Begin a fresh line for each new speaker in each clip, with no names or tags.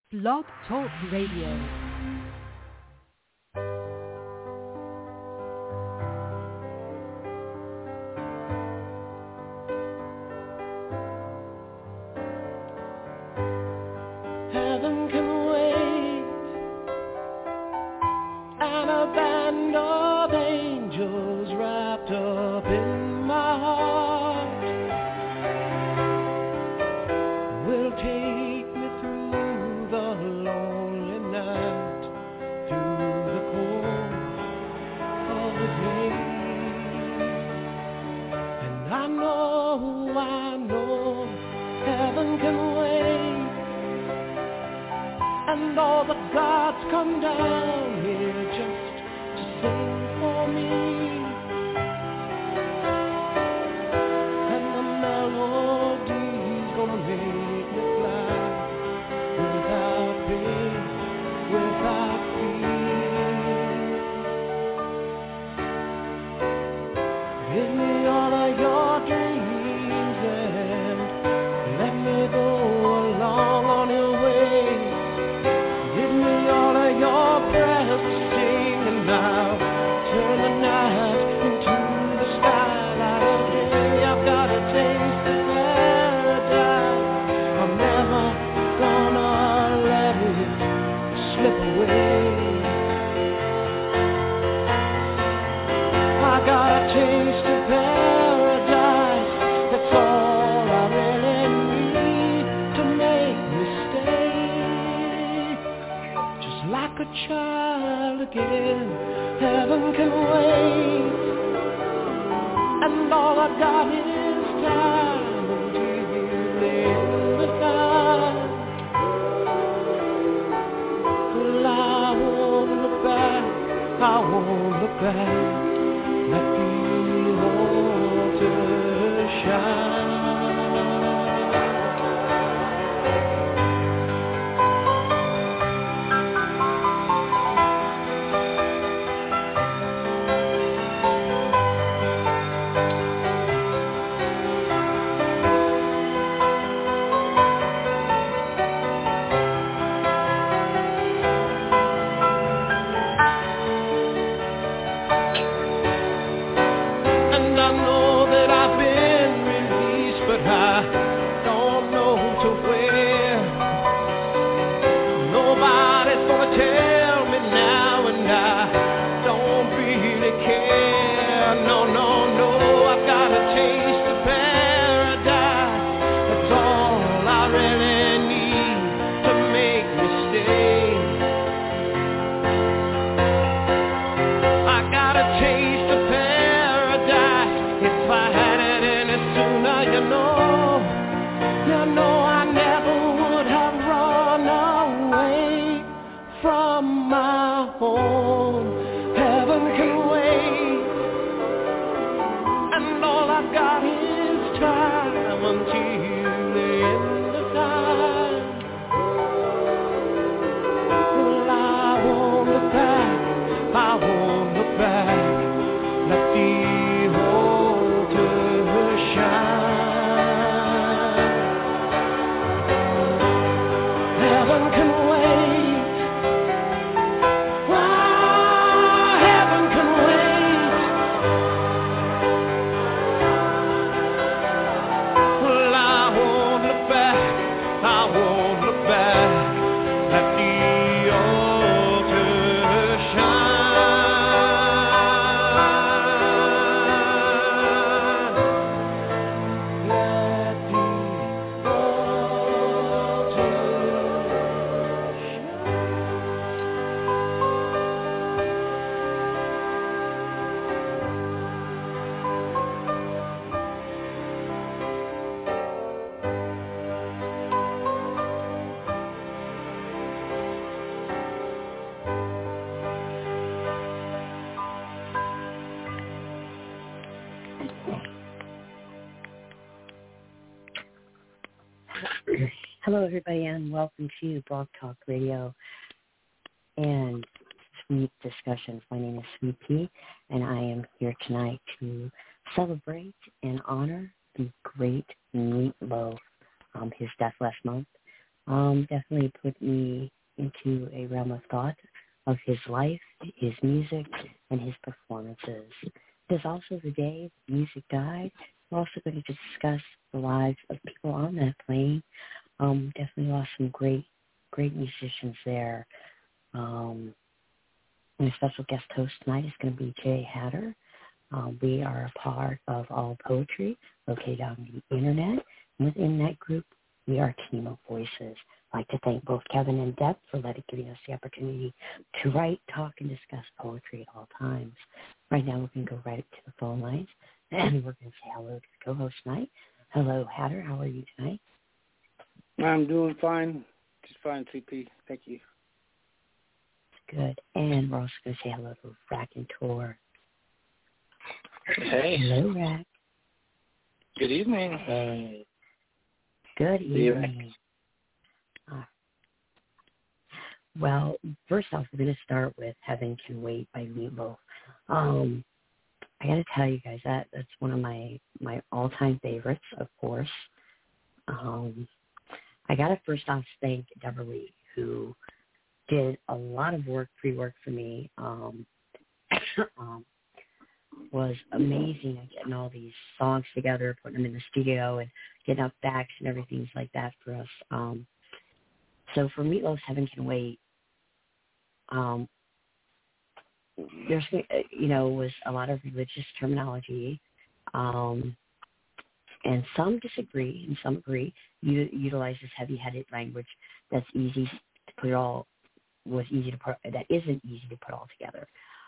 Blog Talk Radio.
Hello, everybody, and welcome to Blog Talk Radio and Sweet Discussions. My name is Sweet Tea, and I am here tonight to celebrate and honor the great Meat Loaf, his death last month. definitely put me into a realm of thought of his life, his music, and his performances. There's also the day music died. We're also going to discuss the lives of people on that plane. Definitely lost some great musicians there. My special guest host tonight is going to be Jay Hatter. We are a part of All Poetry, located on the internet. And within that group, we are a team of voices. I'd like to thank both Kevin and Deb for giving us the opportunity to write, talk, and discuss poetry at all times. Right now, we're going to go right up to the phone lines, and we're going to say hello to the co-host tonight. Hello, Hatter. How are you tonight?
I'm doing fine. Just fine, CP. Thank you.
Good. And we're also going to say hello to Rack and Tor.
Hey.
Hello, Rack.
Good evening.
Hey. Good evening. Well, first off, we're going to start with Heaven Can Wait by Meatloaf. I got to tell you guys, that's one of my all-time favorites, of course. I got to first off thank Deborah Lee, who did a lot of pre-work for me. Was amazing at getting all these songs together, putting them in the studio, and getting up backs and everything like that for us. So for Meatloaf's Heaven Can Wait, there's, was a lot of religious terminology, and some disagree and some agree. Utilizes heavy-headed language that's easy to put that isn't easy to put all together.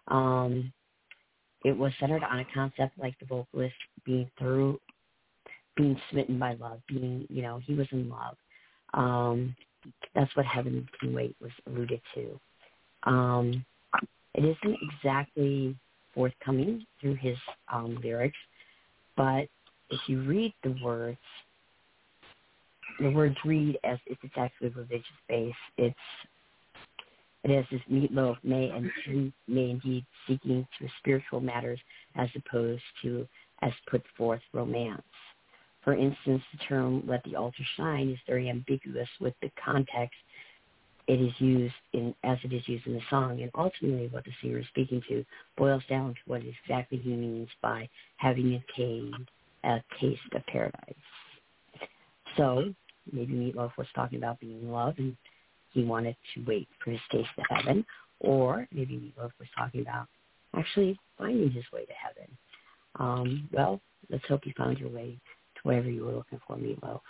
It was centered on a concept like the vocalist being smitten by love, he was in love. That's what Heaven Can Wait was alluded to. It isn't exactly forthcoming through his lyrics, but if you read the words read as if it's actually religious based. It is this Meatloaf may indeed seeking to spiritual matters as opposed to as put forth romance. For instance, the term "let the altar shine" is very ambiguous with the context it is used in, as it is used in the song, and ultimately what the singer is speaking to boils down to what exactly he means by having attained a taste of paradise. So maybe Meatloaf was talking about being in love and he wanted to wait for his taste of heaven, or maybe Meatloaf was talking about actually finding his way to heaven. Well, let's hope you found your way to wherever you were looking for, Meatloaf.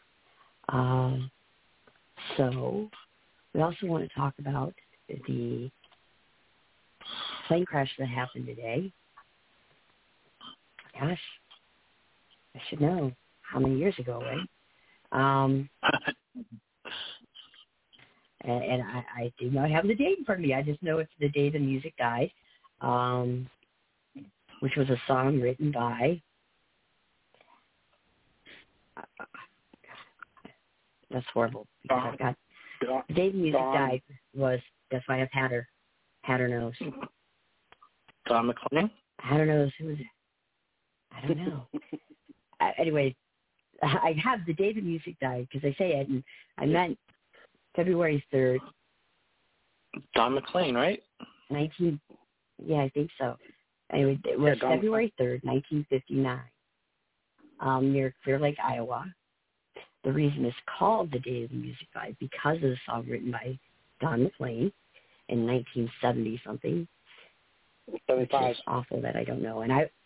So we also want to talk about the plane crash that happened today. Gosh, I should know how many years ago, right? And I do not have the date in front of me. I just know it's the day the music died, which was a song written by, that's horrible, because I've got, the day the music died was, that's why I have Hatter. Hatter knows.
Don McLean?
Hatter knows. Who is it? I don't know. Anyway, I have the day the music died, because I say it, and I meant February 3rd.
Don McLean, right?
Yeah, I think so. Anyway, it was February 3rd, 1959, near Clear Lake, Iowa. The reason it's called the Day of the Music died because of the song written by Don McLean in 1970-something.
75.
Which is awful that I don't know.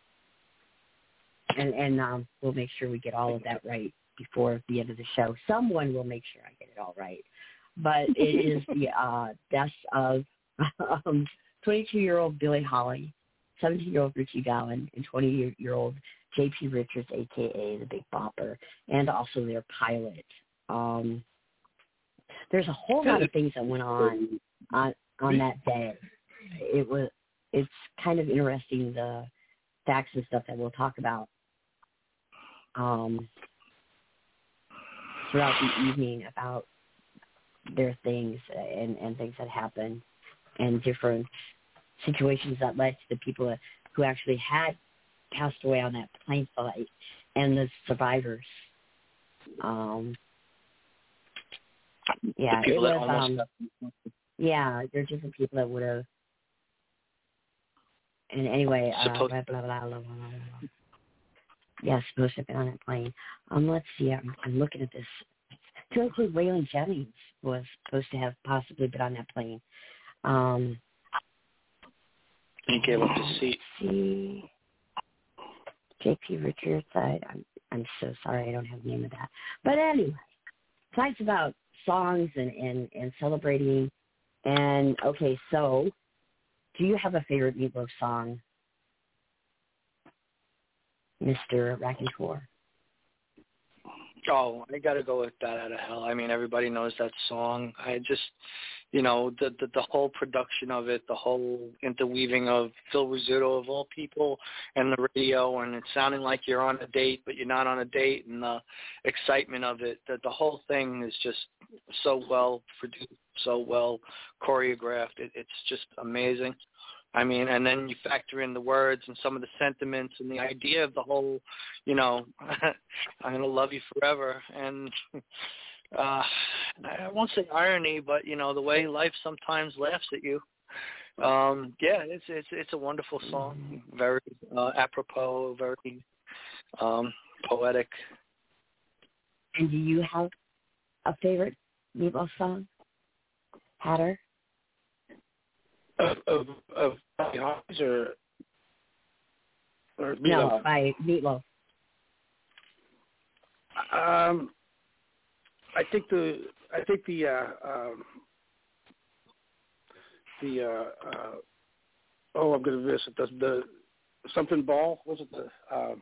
And we'll make sure we get all of that right before the end of the show. Someone will make sure I get it all right. But it is the deaths of 22-year-old Billie Holiday, 17-year-old Richie Gowan, and 20-year-old J.P. Richards, a.k.a. the Big Bopper, and also their pilot. There's a whole lot of things that went on that day. It's kind of interesting, the facts and stuff that we'll talk about throughout the evening about their things and things that happened and different situations that led to the people who actually had passed away on that plane flight and the survivors. Yeah,
the people
it
that
was.
almost
There's different people that would have. And anyway,
supposed.
blah, blah, blah, blah, blah, blah, blah. Yeah, supposed to have been on that plane. Let's see. I'm looking at this. To include Waylon Jennings was supposed to have possibly been on that plane.
He gave up his seat.
See, J.P. Richards. I'm so sorry, I don't have the name of that. But anyway, talks about songs and celebrating. And okay, so do you have a favorite Meatloaf song, Mr. Raconteur?
Oh, I got to go with Bat Out of Hell. I mean, everybody knows that song. I just, the whole production of it, the whole interweaving of Phil Rizzuto of all people and the radio, and it sounding like you're on a date, but you're not on a date, and the excitement of it, the whole thing is just so well produced, so well choreographed. It's just amazing. I mean, and then you factor in the words and some of the sentiments and the idea of the whole, I'm going to love you forever. And I won't say irony, but, the way life sometimes laughs at you. It's a wonderful song, very apropos, very poetic.
And do you have a favorite Meatloaf song, Hatter?
Of Buddy Holly's or Meatloaf?
No, by Meatloaf.
I think the I'm going to miss it. The something ball, was it the?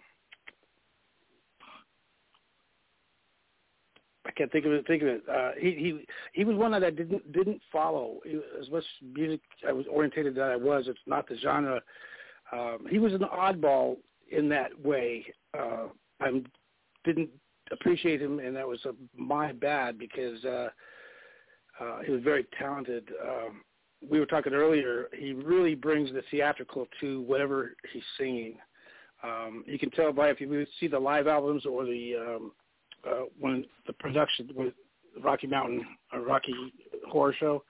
I can't think of it. He was one that I didn't follow. As much music I was orientated that I was, it's not the genre. He was an oddball in that way. I didn't appreciate him, and that was my bad because he was very talented. We were talking earlier. He really brings the theatrical to whatever he's singing. You can tell by if you see the live albums or the when the production with Rocky Mountain or Rocky Horror Show,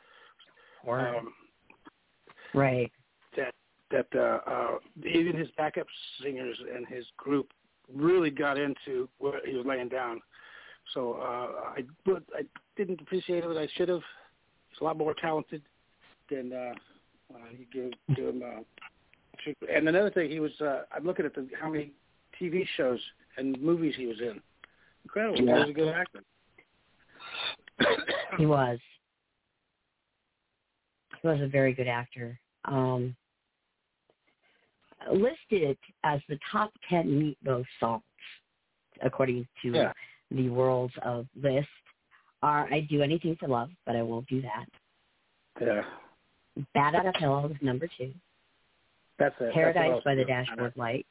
right?
That even his backup singers and his group really got into what he was laying down. So I didn't appreciate it. I should have. He's a lot more talented than you give him. And another thing, he was. I'm looking at how many TV shows and movies he was in. Incredible. Yeah. He was a good actor.
He was. He was a very good actor. Listed as the top 10 Meatloaf songs, according to the Worlds of List, are "I'd Do Anything for Love," but I won't do that.
Yeah.
"Bat Out of Hell" was number 2.
That's it.
"Paradise" by the Dashboard Light.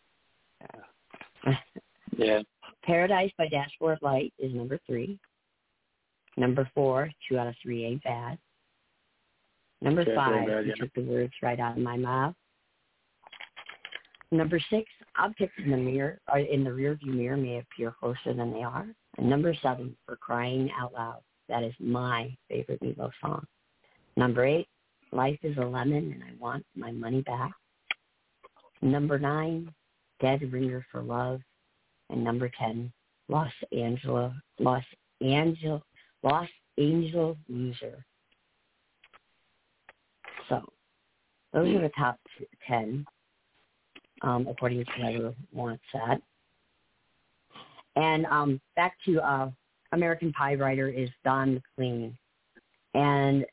Yeah.
"Paradise" by Dashboard Light is number 3. Number 4, 2 out of 3 ain't bad. Number 5, you took the words right out of my mouth. Number 6, objects in the mirror or in the rearview mirror may appear closer than they are. And number 7, for crying out loud. That is my favorite Meatloaf song. Number 8, life is a lemon and I want my money back. Number 9, dead ringer for love. And number 10, Los Angeles loser. So those are the top 10. According to whoever wants that. And back to American Pie writer is Don McLean. And,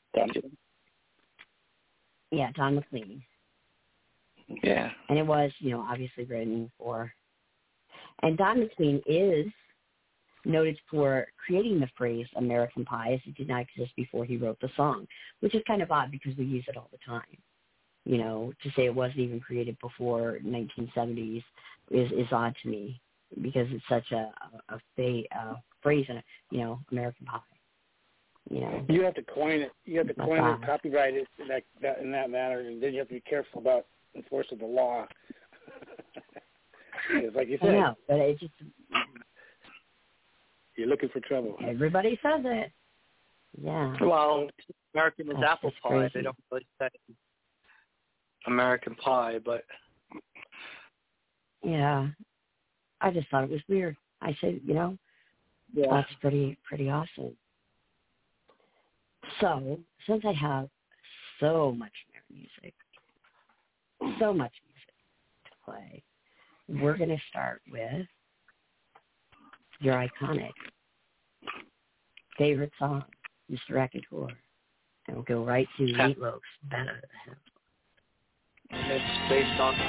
Don McLean.
Yeah.
And it was, obviously written for. And Don McLean is noted for creating the phrase American Pie, as it did not exist before he wrote the song, which is kind of odd because we use it all the time. To say it wasn't even created before 1970s is odd to me because it's such a phrase in American Pie.
You have to coin it. You have to coin it, copyright it in that manner, and then you have to be careful about enforcing the law. It's like you said.
I know, but it just
you're looking for trouble.
Everybody says it. Yeah.
Well, American is apple pie.
Crazy.
They don't really say American pie, but
yeah, I just thought it was weird. I said, that's pretty awesome. So, since I have so much music to play, we're going to start with your iconic favorite song, Mr. Raconteur, and we'll go right to Meatloaf's Bat Out of Hell.
It's based on...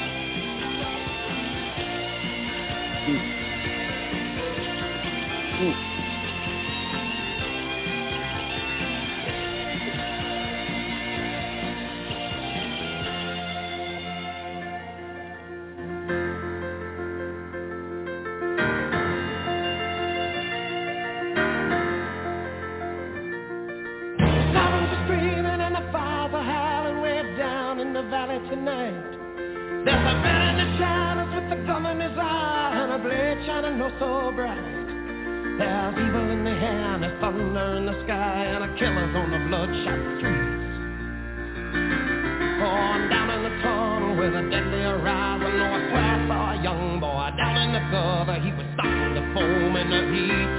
Tonight, there's a man in the shadows with a gun in his eye and a blade shining oh so bright. There's evil in the air and there's thunder in the sky and a killer's on the bloodshot streets. Oh, I'm down in the tunnel with a deadly arrival. Oh, I swear I saw a young boy down in the gutter. He was starting to foam in the heat.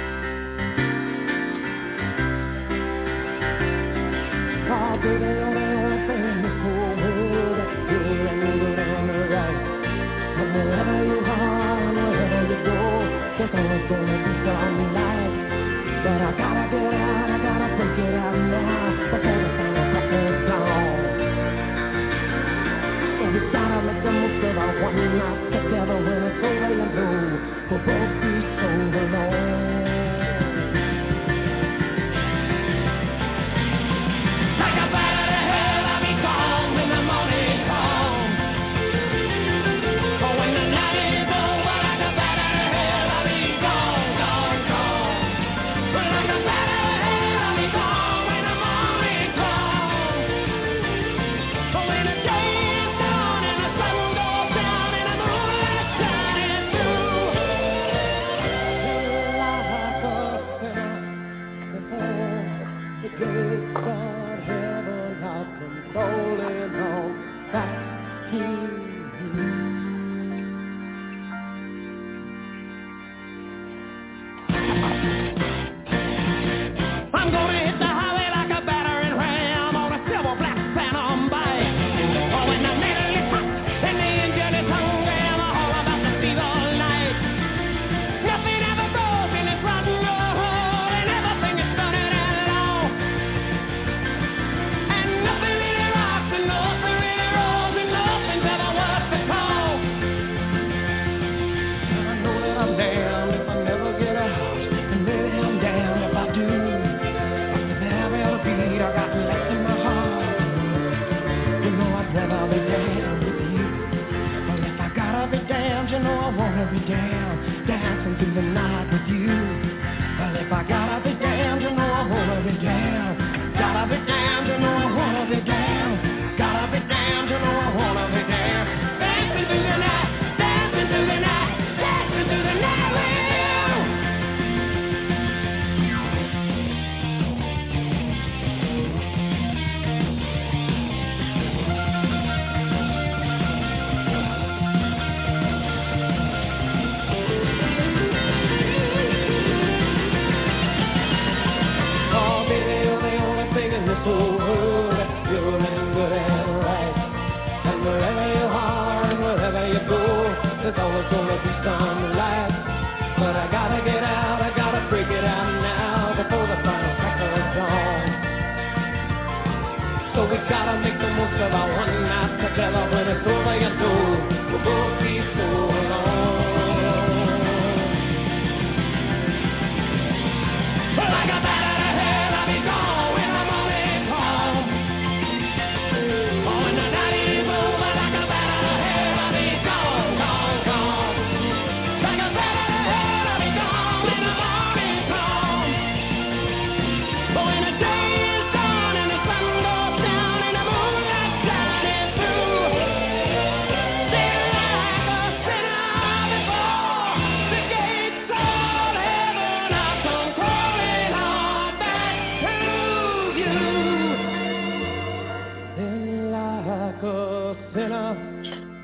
Oh, baby, you're the only thing in this whole world that good and good and right. And wherever you are and wherever you go, there's always gonna be some light. But I gotta get out, I gotta break it out now before the final crack is gone. So we gotta make the most of our one night together when it's over and through. We'll both be so alone.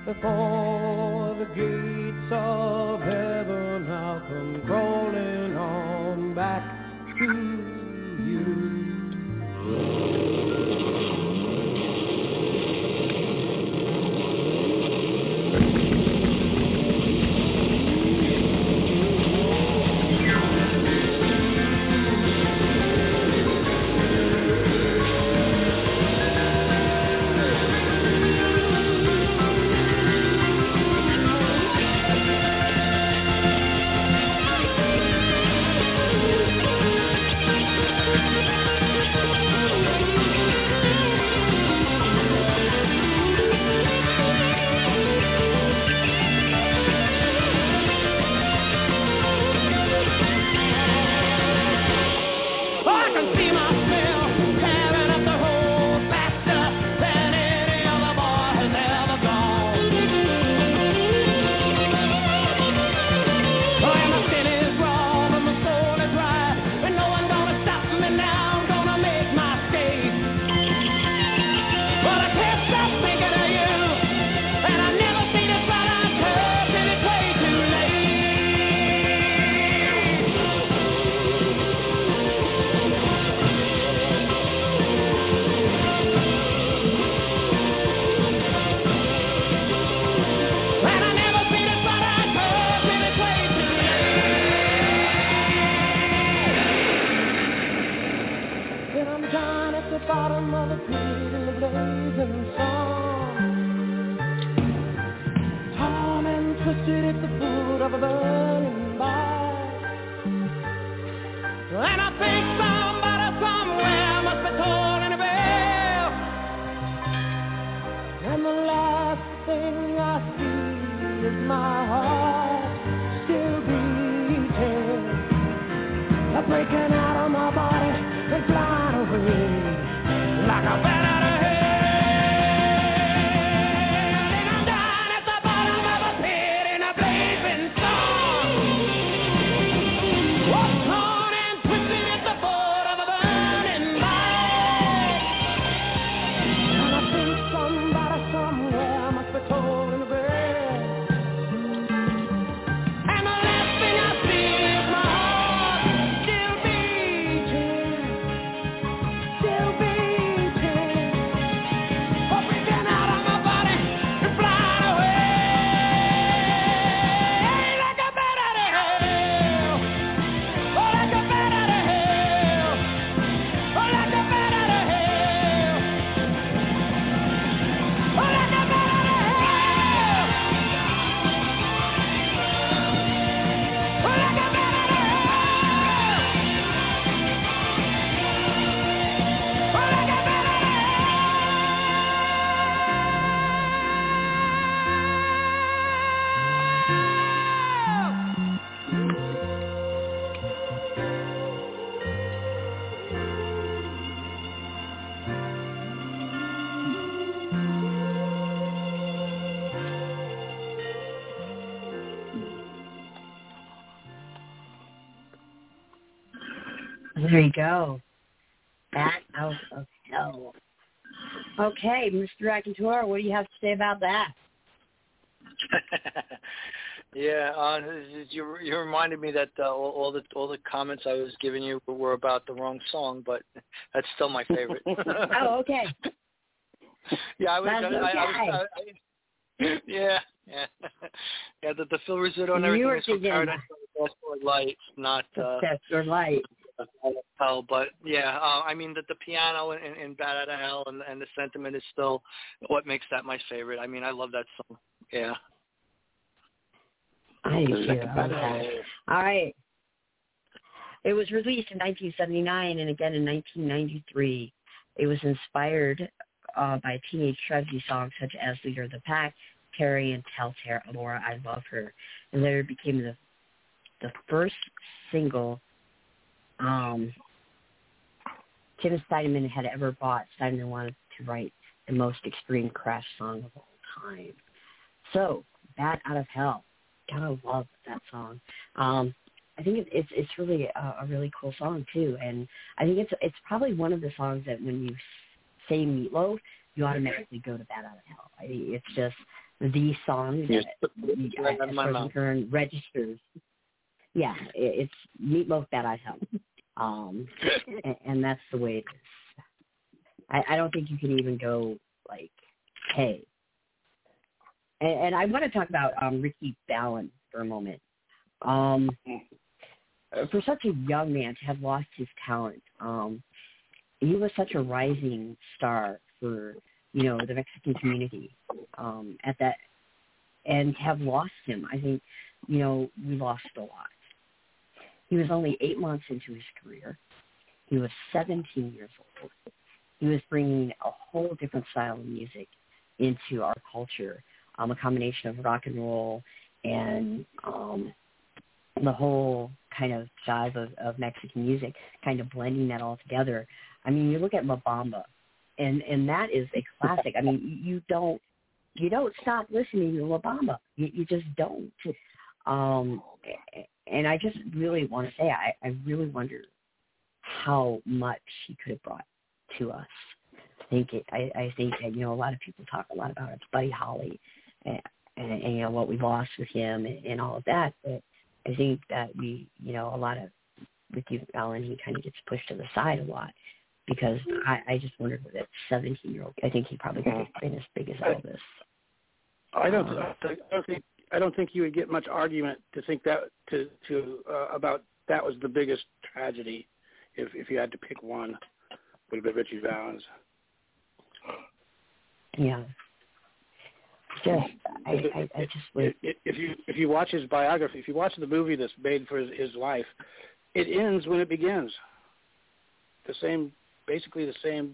before the gates of heaven, I'll come crawling on back to you.
There you go. Bat Out of Hell. Okay, Mr. Raconteur, what do you have to say about that?
Yeah, you reminded me that all the comments I was giving you were about the wrong song, but that's still my favorite.
Oh, okay.
Yeah, yeah. The Phil Rizzuto and everything is from Paradise Lost or Light, not
Test or Light.
Hell, but yeah, I mean the piano in Bat Out of Hell and the sentiment is still what makes that my favorite. I mean, I love that song. Yeah.
I do too. All right. It was released in 1979 and again in 1993. It was inspired by teenage tragedy songs such as Leader of the Pack, Terry, and Telltale, Amora, I Love Her. And later became the first single Tim Steinman had ever bought. Steinman wanted to write the most extreme crash song of all time. So, Bat Out of Hell. Gotta love that song. I think it's really a really cool song too, and I think it's probably one of the songs that when you say Meatloaf, you automatically go to Bat Out of Hell. It's just the song
Yes.
that
Right out of my mouth.
registers. Yeah, it's Meatloaf Bad Out of Hell. And that's the way it is. I don't think you can even go like, hey. And I want to talk about Ricky Fallon for a moment. For such a young man to have lost his talent, he was such a rising star for, the Mexican community at that, and to have lost him, I think, we lost a lot. He was only 8 months into his career. He was 17 years old. He was bringing a whole different style of music into our culture, a combination of rock and roll and the whole kind of jive of Mexican music, kind of blending that all together. I mean, you look at La Bamba, and that is a classic. I mean, you don't stop listening to La Bamba. You just don't. And I just really want to say, I really wonder how much he could have brought to us. I think that, a lot of people talk a lot about it, Buddy Holly, and what we lost with him and all of that. But I think that we, a lot of Ricky Fallon, he kind of gets pushed to the side a lot because I just wondered with that 17-year-old. I think he probably could have been as big as Elvis.
I don't think you would get much argument to think that about that was the biggest tragedy. If you had to pick one, would have been Richie Valens.
Yeah.
If you watch his biography, if you watch the movie that's made for his life, it ends when it begins. Basically the same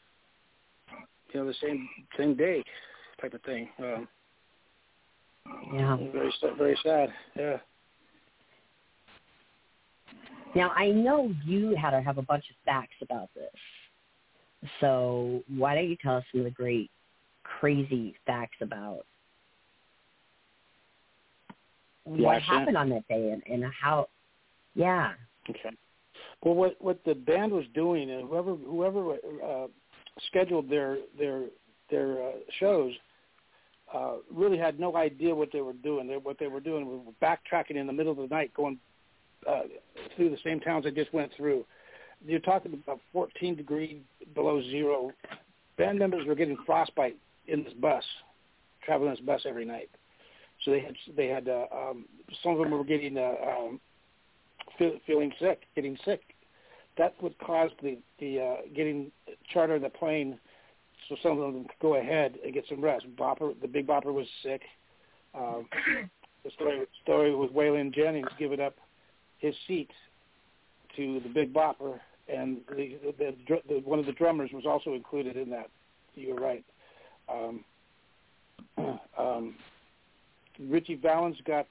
day type of thing.
Yeah.
Very sad. Yeah.
Now, I know you had to have a bunch of facts about this. So why don't you tell us some of the great, crazy facts about what happened on that day and how, yeah.
Okay. Well, what the band was doing, and whoever scheduled their shows really had no idea what they were doing. What they were doing was backtracking in the middle of the night, going through the same towns they just went through. You're talking about 14 degrees below zero. Band members were getting frostbite in this bus, traveling this bus every night. So they had some of them were getting feeling sick, getting sick. That's what caused the getting charter the plane, so some of them could go ahead and get some rest. The Big Bopper was sick. The story with Waylon Jennings giving up his seat to the Big Bopper, and the one of the drummers was also included in that. You're right. Richie Valens got.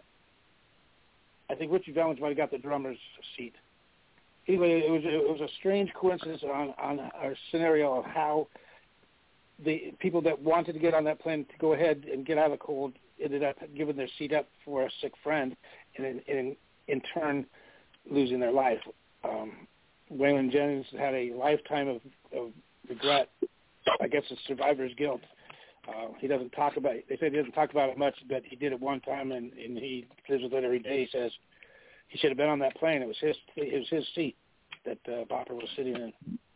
I think Richie Valens might have got the drummer's seat. Anyway, it was a strange coincidence on our scenario of how the people that wanted to get on that plane to go ahead and get out of the cold ended up giving their seat up for a sick friend, and in turn losing their life. Waylon Jennings had a lifetime of regret. I guess it's survivor's guilt. He doesn't talk about it. They say he doesn't talk about it much, but he did it one time, and he lives with it every day. He says he should have been on that plane. It was his seat that Bopper was sitting in.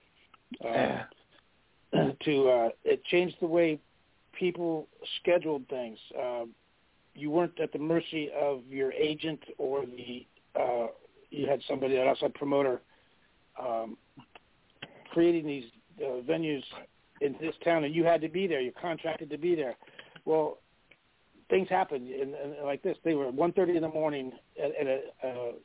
It changed the way people scheduled things. You weren't at the mercy of your agent or you had somebody, an outside promoter, creating these venues in this town, and you had to be there. You're contracted to be there. Well, things happened and like this. They were at 1:30 in the morning it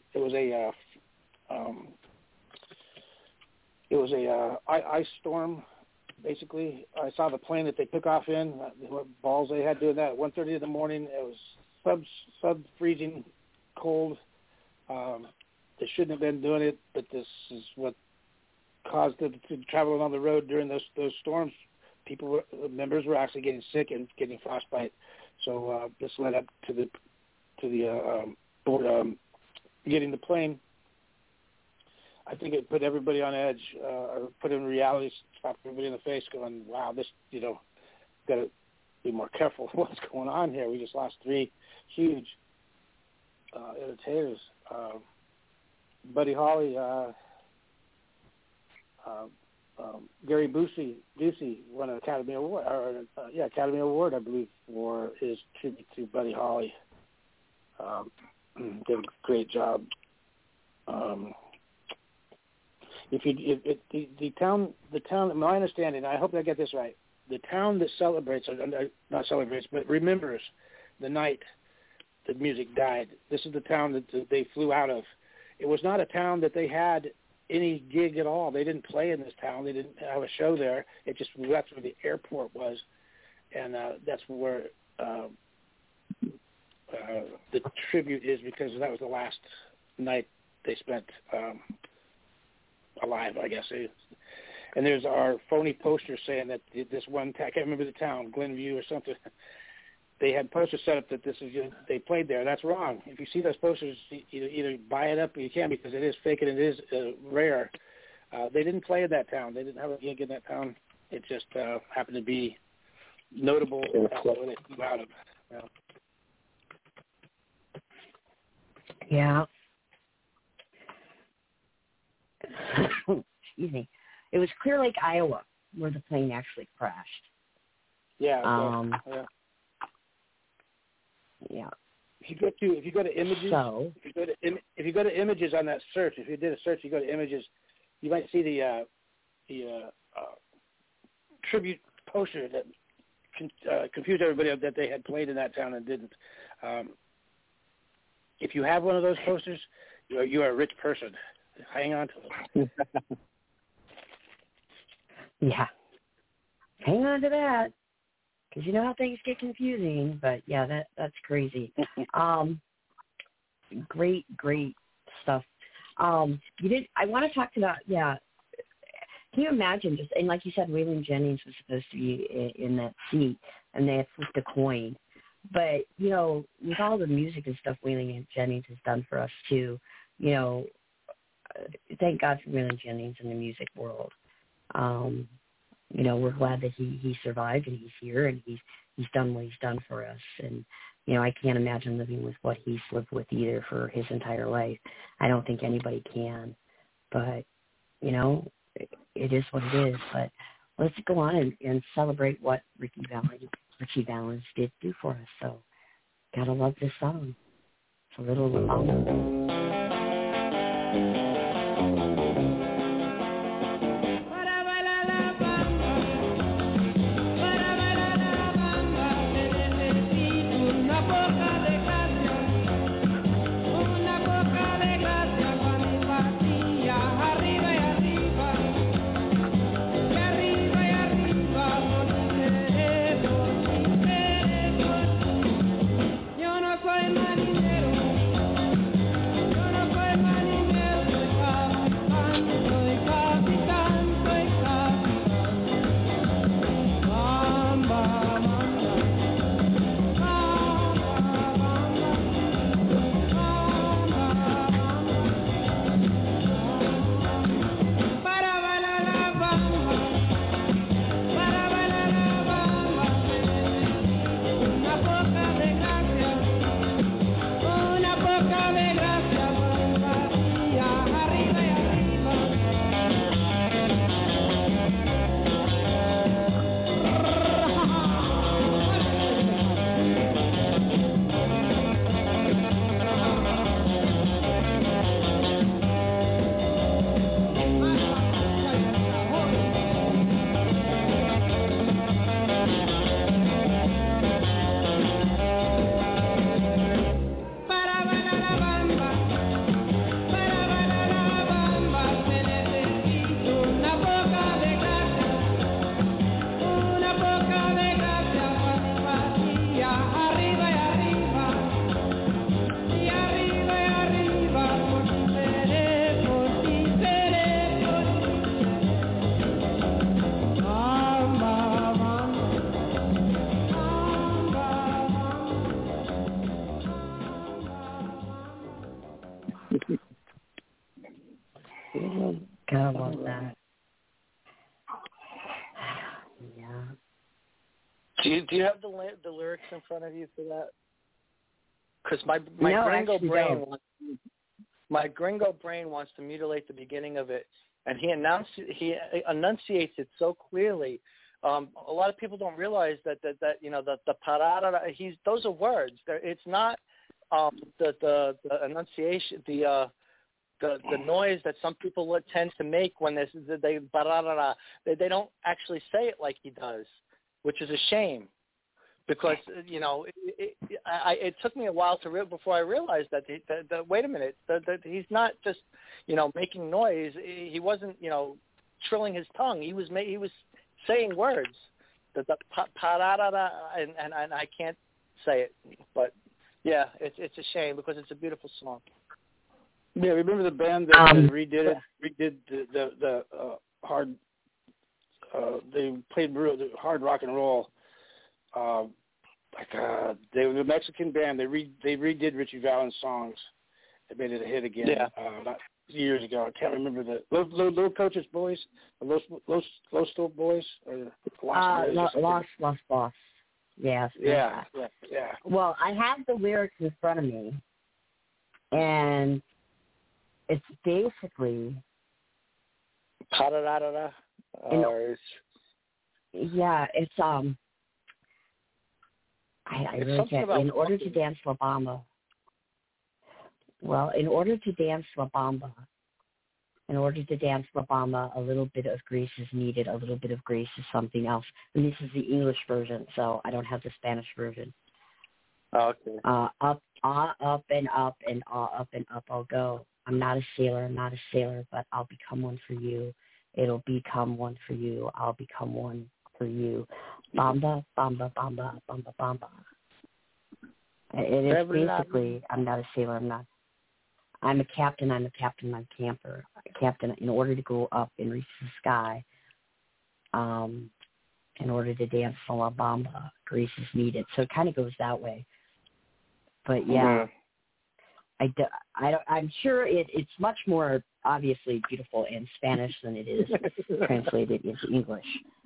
was a ice storm. Basically, I saw the plane that they took off in. What balls they had doing that at 1:30 in the morning. It was sub-freezing cold. They shouldn't have been doing it, but this is what caused them to travel on the road during those storms. Members were actually getting sick and getting frostbite. So this led up to the getting the plane. I think it put everybody on edge, or put in reality, stopped everybody in the face, going, "Wow, this, got to be more careful what's going on here. We just lost 3 huge entertainers. Buddy Holly, Gary Busey won an Academy Award, Academy Award, I believe, for his tribute to Buddy Holly. Did a great job. The town, my understanding, I hope I get this right, the town that not celebrates, but remembers the night the music died. This is the town that they flew out of. It was not a town that they had any gig at all. They didn't play in this town. They didn't have a show there. That's where the airport was, and that's where the tribute is, because that was the last night they spent alive, I guess. And there's our phony poster saying that this one, I can't remember the town, Glenview or something. They had posters set up that they played there. That's wrong. If you see those posters, either buy it up or you can, because it is fake and it is rare. They didn't play in that town. They didn't have a gig in that town. It just happened to be notable when they flew out of.
Yeah. Excuse me. It was Clear Lake, Iowa, where the plane actually crashed.
Yeah.
Yeah.
If you go to images, if you go to images on that search, if you did a search, you go to images, you might see the tribute poster that confused everybody that they had played in that town and didn't. If you have one of those posters, you are a rich person. Hang on to it.
Yeah. Hang on to that, because you know how things get confusing. But yeah, that's crazy. Great stuff. I want to talk about, can you imagine just, and like you said, Waylon Jennings was supposed to be in that seat, and they had flipped a coin. But, with all the music and stuff Waylon Jennings has done for us too, thank God for Waylon Jennings in the music world. We're glad that he survived and he's here and he's done what he's done for us. And, I can't imagine living with what he's lived with either for his entire life. I don't think anybody can. But, it is what it is. But let's go on and celebrate what Ricky Valens did do for us. So, gotta love this song. It's a little
Yo no soy marinero,
Do you have the lyrics in front of you for that? Because my
No,
gringo brain
don't.
my gringo brain wants to mutilate the beginning of it, and he enunciates it so clearly. A lot of people don't realize that you know the parada. Those are words. It's not the enunciation, the noise that some people would tend to make when they don't actually say it like he does, which is a shame, because you know it took me a while before I realized that wait a minute, that he's not just making noise. He wasn't trilling his tongue. He was saying words. The parada, and I can't say it, but yeah, it's a shame because it's a beautiful song.
Yeah, remember the band that redid the hard. They played the hard rock and roll. They were a Mexican band. They redid Richie Valens songs. They made it a hit again.
Yeah.
Not years ago. I can't remember the Little Coaches Boys, Los Boys, or
Los Boss. Yes.
Yeah.
Well, I have the lyrics in front of me, and it's basically it's I really can't. In order to dance La Bamba. Well, in order to dance La Bamba, a little bit of grease is needed. A little bit of grease is something else. And this is the English version, so I don't have the Spanish version.
Okay.
Up and up and up and up I'll go. I'm not a sailor, but I'll become one for you. It'll become one for you. I'll become one for you. Bamba, bamba, bamba, bamba, bamba. It is basically, I'm not a sailor, I'm a captain, I'm camper. A captain, in order to go up and reach the sky, in order to dance La Bamba, grease is needed. So it kind of goes that way. But yeah, I'm sure it's much more obviously beautiful in Spanish than it is translated into English.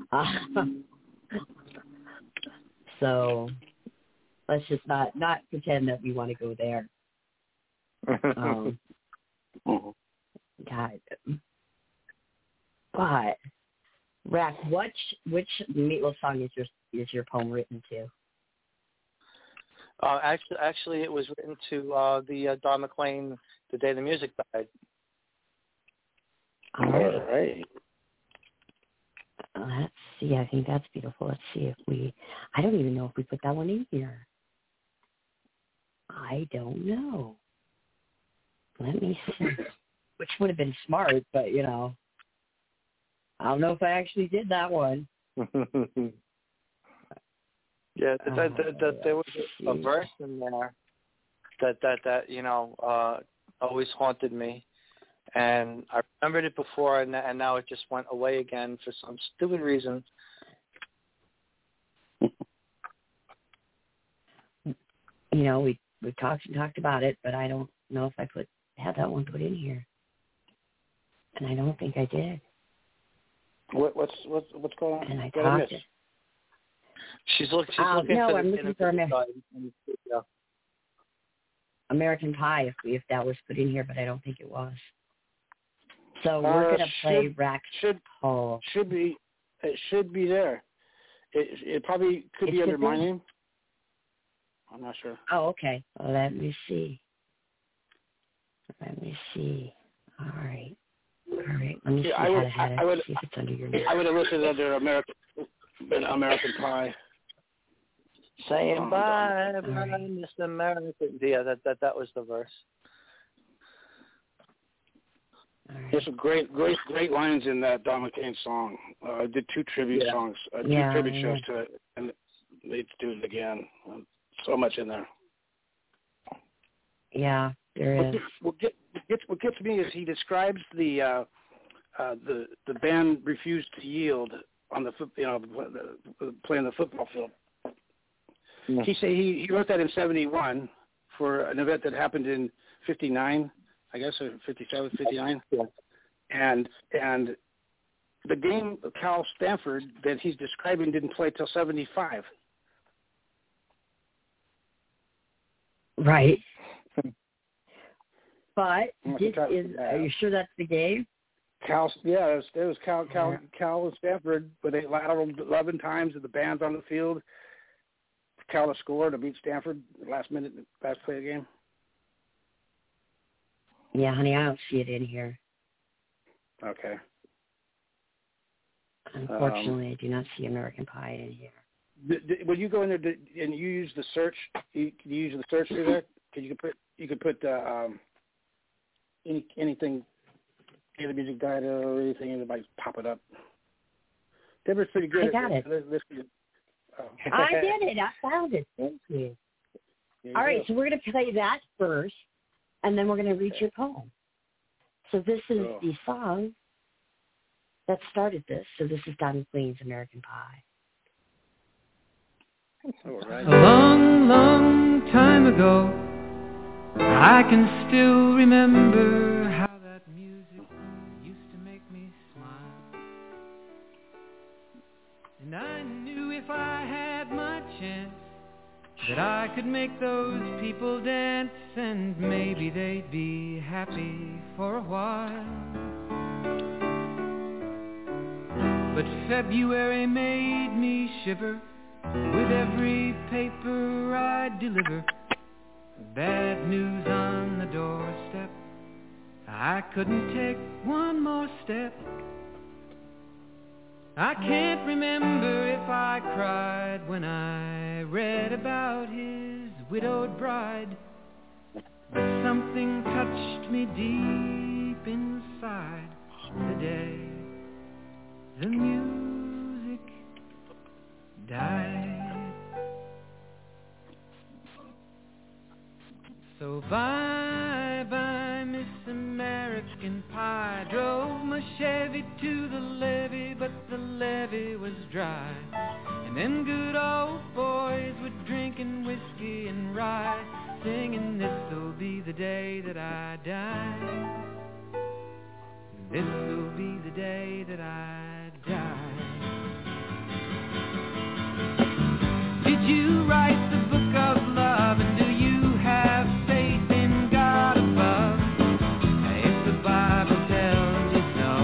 So let's just not pretend that we want to go there. God. But Rack, which Meatloaf song is your poem written to?
Actually, it was written to the Don McLean, The Day the Music Died.
All right. Let's see. I think that's beautiful. Let's see if I don't even know if we put that one in here. I don't know. Let me see. Which would have been smart, but, I don't know if I actually did that one.
Yeah, there was a verse in there that always haunted me. And I remembered it before, and now it just went away again for some stupid reason.
We talked about it, but I don't know if I had that one put in here, and I don't think I did.
What's going on?
And I talked it.
She's looking.
No, I'm looking for American Pie. If that was put in here, but I don't think it was. So we're gonna play Rack.
Should be. It should be there. It probably could be under my name. I'm not sure.
Oh, okay. Well, let me see. All right. Let me see how to see if it's under your name.
I would have listed it under American Pie.
Saying bye, Mr. American. Yeah, that was the verse.
Right.
There's some great lines in that Don McLean song. I did two tribute songs, two tribute shows to it, and they do it again. So much in there.
Yeah, there is.
What gets me is he describes the band refused to yield on the playing the football field. Yeah. He wrote that in 1971 for an event that happened in 1959, I guess, or 1957, 1959. Yeah. And the game of Cal Stanford that he's describing didn't play till 1975.
Right. But are you sure that's the game?
Cal, yeah, it was Cal and Stanford, but they lateraled 11 times and the band's on the field. Cal to score to beat Stanford last play of the game.
Yeah, honey, I don't see it in here.
Okay.
Unfortunately, I do not see American Pie in here.
When you go in there and you use the search, can you use the search through there? You could put anything, the music guide or anything, and it might pop it up. Deborah's pretty good.
I got it. I did it. I found it. Thank you. All right, so we're going to play that first, and then we're going to read your poem. So this is the song that started this. So this is Don McLean's American Pie.
A long, long time ago, I can still remember how that music used to make me smile. And I knew if I had my chance that I could make those people dance, and maybe they'd be happy for a while. But February made me shiver with every paper I deliver. Bad news on the doorstep, I couldn't take one more step. I can't remember if I cried when I read about his widowed bride, but something touched me deep inside the day the music died. So bye-bye, Miss American Pie. Drove my Chevy to the levee, but the levee was dry. And them good old boys were drinking whiskey and rye, singing, this'll be the day that I die. This'll be the day that I die. Did you write the book of love, and do you have faith in God above? If the Bible tells you so.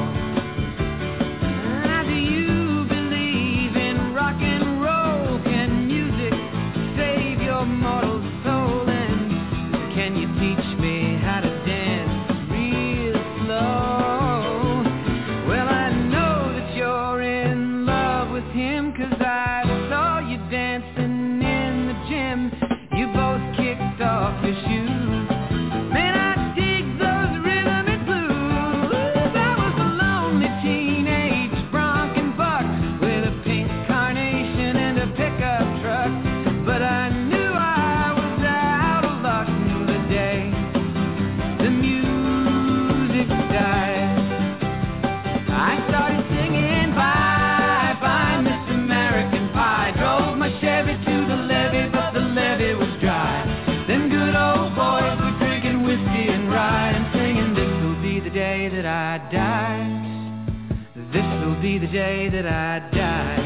Do you believe in rock and roll? Can music save your mortal soul? And can you teach me how to dance real slow? Well, I know that you're in love with him, 'cause I saw you dancing in the gym. You both kicked off your shoes. Man, I dig those rhythm and blues. I was a lonely teenage bronc and buck with a pink carnation and a pickup truck. But I knew I was out of luck the day the music died. I started singing bye-bye, Miss American Pie. Drove my Chevy to the levee, but the levee was dry. Them good old boys were drinking whiskey and rye and singing, this'll be the day that I die. This'll be the day that I die.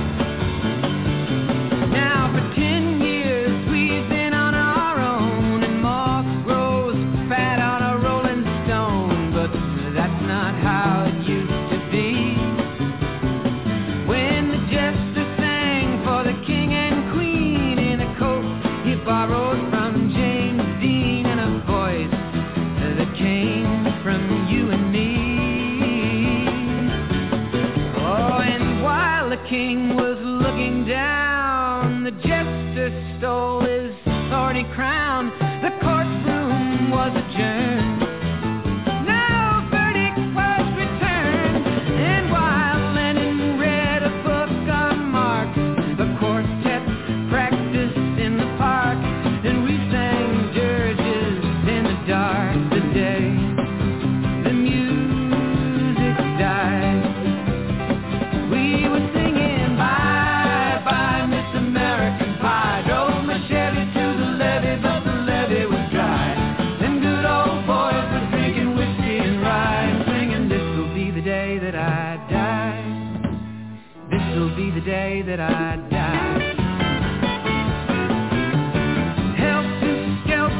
Now for 10 years we've been on our own, and moss grows fat on a rolling stone, but that's not how it used to be. When the jester sang for the king and queen in a coat he borrowed from James Dean, and a voice that came from you and me. Oh, and while the king was looking down, the jester stole his thorny crown. The courtroom was adjourned. No verdict was returned. And while Lennon read a book on Marx, the quartet practiced in the park, and we sang dirges in the dark the day the music died. We were singing bye-bye, Miss American Pie. Drove my Chevy to the levee, but the levee was dry. Them good old boys were drinking whiskey and rye and singing, this'll be the day that I die. This'll be the day that I die. Helter-skelter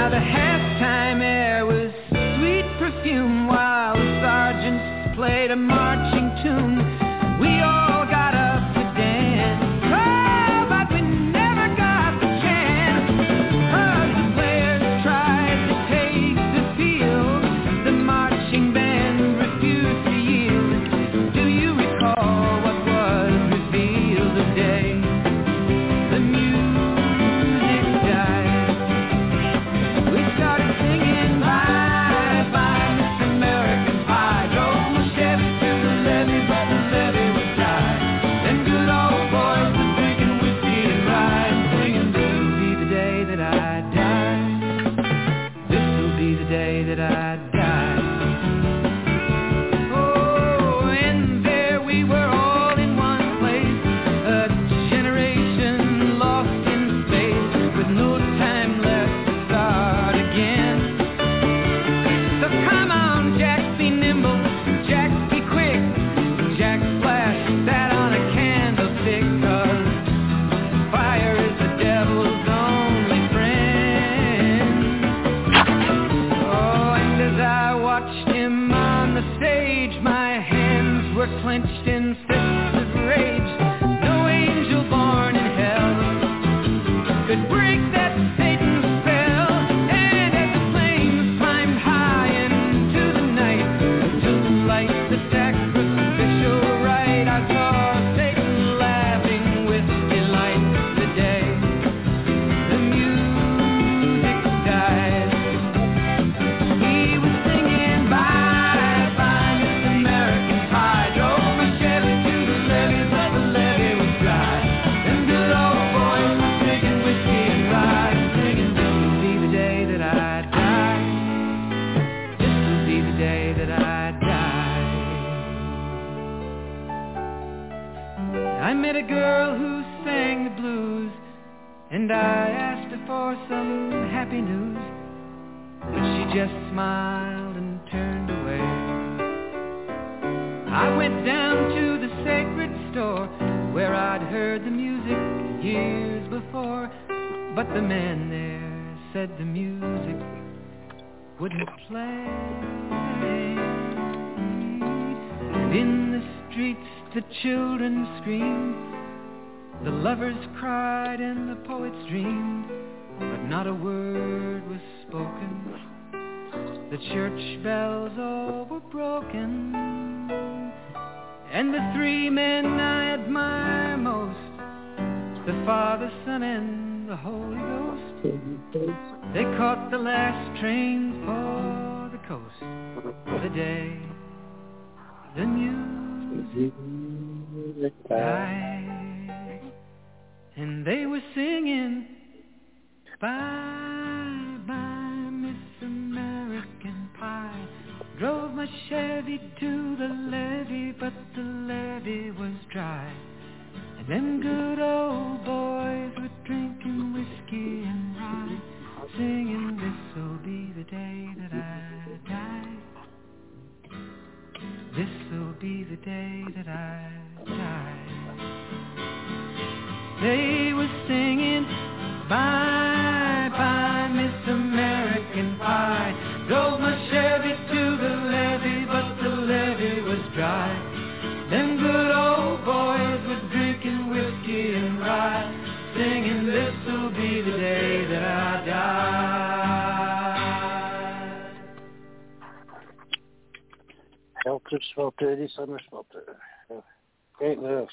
the halftime air was sweet perfume while the sergeants played a marching tune. We all got up to dance, oh, but we never got the chance. The players tried to take the field, the marching band refused to yield. Do you recall what was revealed the day the music died? We started singing bye bye Miss American Pie. Drove my Chevy to the levee, but the levee was dry. Them good old boys were drinking whiskey and rye, singing, this will be the day that I die. This will be the day that I die. Oh, and there we were all in one place, a generation lost in space, with no time left to start again. So come on, Jack, be nimble, Jack, be quick. Jack Flash sat on a candlestick, 'cause fire is the devil's only friend. Oh, and as I watched him on the stage, my hands were clenched in fists of rage. No angel born in hell could break that Satan's spell. And as the flames climbed high into the night to light the sacrificial rite, I saw Satan laughing with delight the day the music died. He was singing bye bye Miss American Pie. Drove my Chevy to the levee, but the levee was dry. Them good old boys were drinking whiskey and rye, singing, this will be the day that I die. This will be the day that I die. I met a girl who sang the blues, and I asked her for some happy news, but she just smiled and turned away. I went down to the sacred store where I'd heard the music years before, but the man there said the music wouldn't play. And in the streets the children screamed, the lovers cried and the poets dreamed, but not a word was spoken. The church bells all were broken, and the three men I admire most, the Father, Son, and the Holy Ghost, they caught the last train for the coast the day the music died. And they were singing bye bye Miss American Pie. Drove my Chevy to the levee, but the levee was dry. And them good old boys were drinking whiskey and rye, singing, this'll be the day that I die. This'll be the day that I die. They were singing bye bye Miss American Pie. Drove my Chevy to the levee, but the levee was dry. Them good old boys were drinking whiskey and rye, singing, this'll be the day that I die.
Helter Skelter, Eddie Summer Skelter. Great lyrics.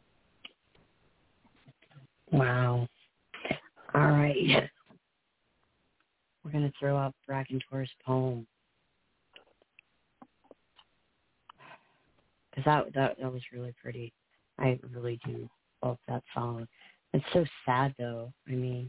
Wow. All right. We're going to throw out Raconteur's poem. Because that was really pretty. I really do love that song. It's so sad, though. I mean,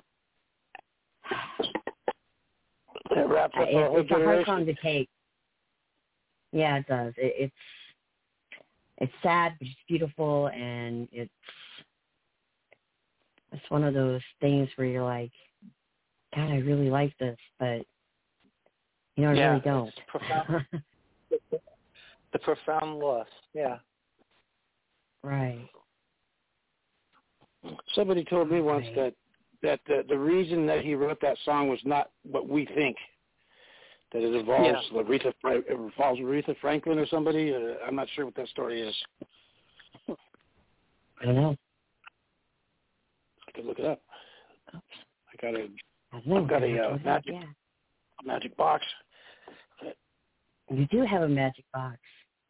It wraps up our whole
it's a hard
generation.
song to take. Yeah, it does. It's sad, but it's beautiful, and it's one of those things where you're like, God, I really like this, but I really don't.
Profound. The profound loss. Yeah.
Right.
Somebody told me once that that the reason that he wrote that song was not what we think. That it involves Aretha Franklin or somebody. I'm not sure what that story is.
I don't know.
I could look it up.
Oops.
I've got a magic box.
You do have a magic box.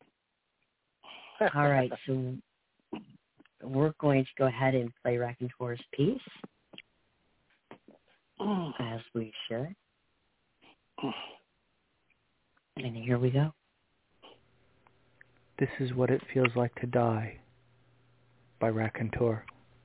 All right, so we're going to go ahead and play Raconteur's piece, as we should. And here we go.
This is what it feels like to die, by Raconteur.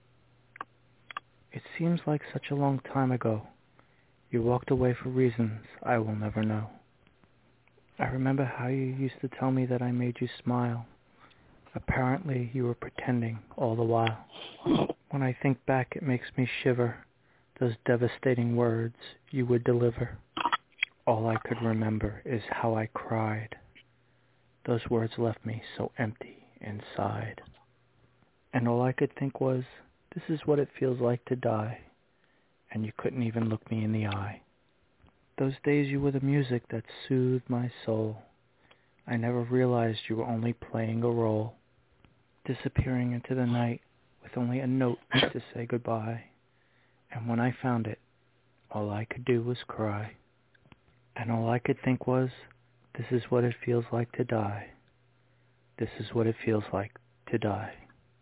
It seems like such a long time ago. You walked away for reasons I will never know. I remember how you used to tell me that I made you smile. Apparently you were pretending all the while. When I think back, it makes me shiver, those devastating words you would deliver. All I could remember is how I cried. Those words left me so empty inside. And all I could think was, this is what it feels like to die. And you couldn't even look me in the eye. Those days you were the music that soothed my soul. I never realized you were only playing a role, disappearing into the night with only a note to say goodbye. And when I found it, all I could do was cry. And all I could think was, this is what it feels like to die. This is what it feels like to die.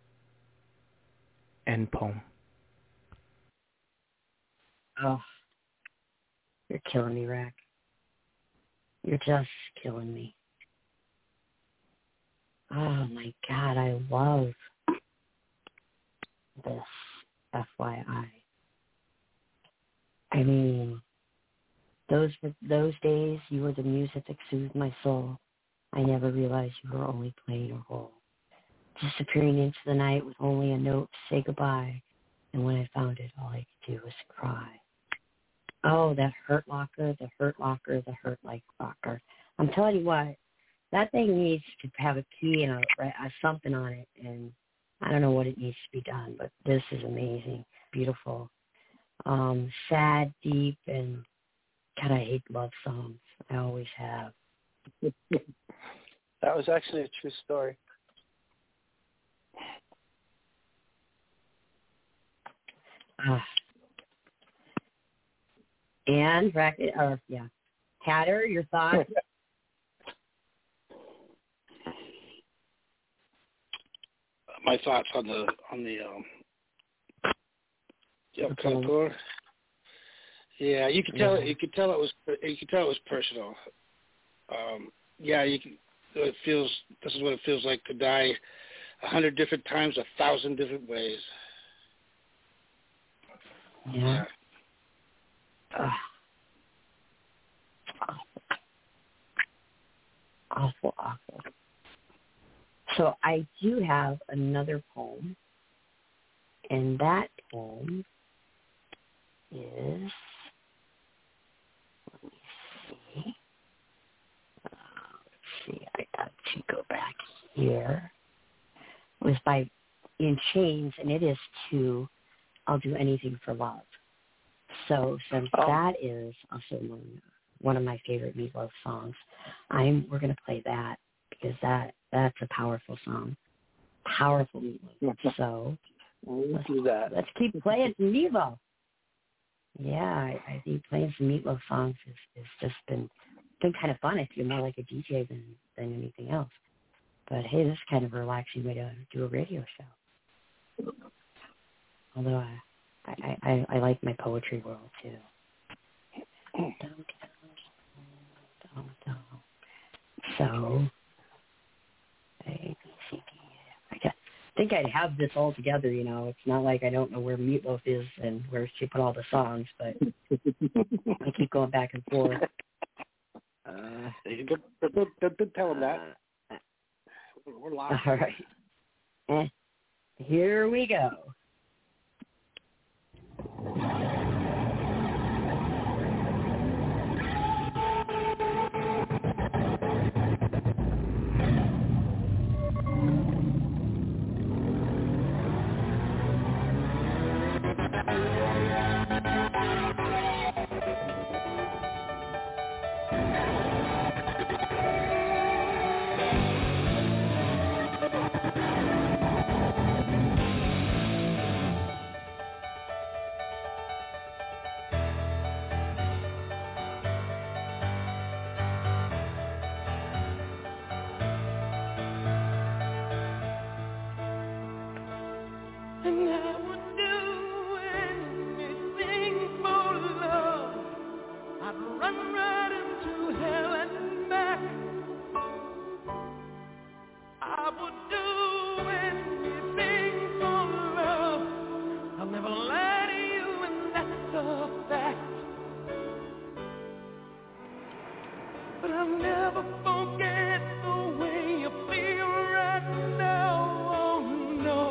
End poem.
Oh, you're killing me, Rack. You're just killing me. Oh my God, I love this, FYI. I mean, those days, you were the music that soothed my soul. I never realized you were only playing a role. Disappearing into the night with only a note to say goodbye. And when I found it, all I could do was cry. Oh, that Hurt Locker, the Hurt Locker, the Hurt Locker. I'm telling you what, that thing needs to have a key and a something on it. And I don't know what it needs to be done, but this is amazing, beautiful. Sad, deep, and God, I hate love songs. I always have.
That was actually a true story.
And Hatter, your thoughts?
My thoughts on the Raconteur. Yeah, you could tell. You could tell it was personal. It feels. This is what it feels like to die 100 different times, 1,000 different ways.
Yeah. Awful. So I do have another poem, and that poem is, let me see. I got to go back here. It was by In Chains, and it is to I'll Do Anything for Love. So since that is also one of my favorite Meatloaf songs, we're going to play that because that's a powerful song. Powerful Meatloaf. So
let's do that.
Let's keep playing some Meatloaf. Yeah, I think playing some Meatloaf songs has just been kind of fun. I feel more like a DJ than anything else. But hey, this is kind of a relaxing way to do a radio show. Although I like my poetry world too. So I think I'd have this all together. It's not like I don't know where Meatloaf is and where she put all the songs, but I keep going back and forth.
Don't tell him that. We're live.
All right. Here we go.
and I would do anything for love. I'd run right into hell and back. I would do anything for love. I'll never lie to you, and that's a fact. But I'll never forget the way you feel right now. Oh no,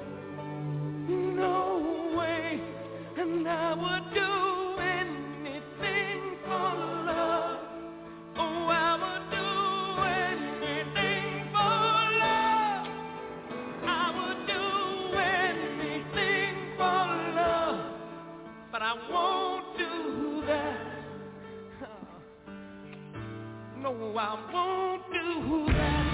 no way. And I would do anything for love. Oh, I would do anything for love. I would do anything for love. But I won't do that. No, I won't do that.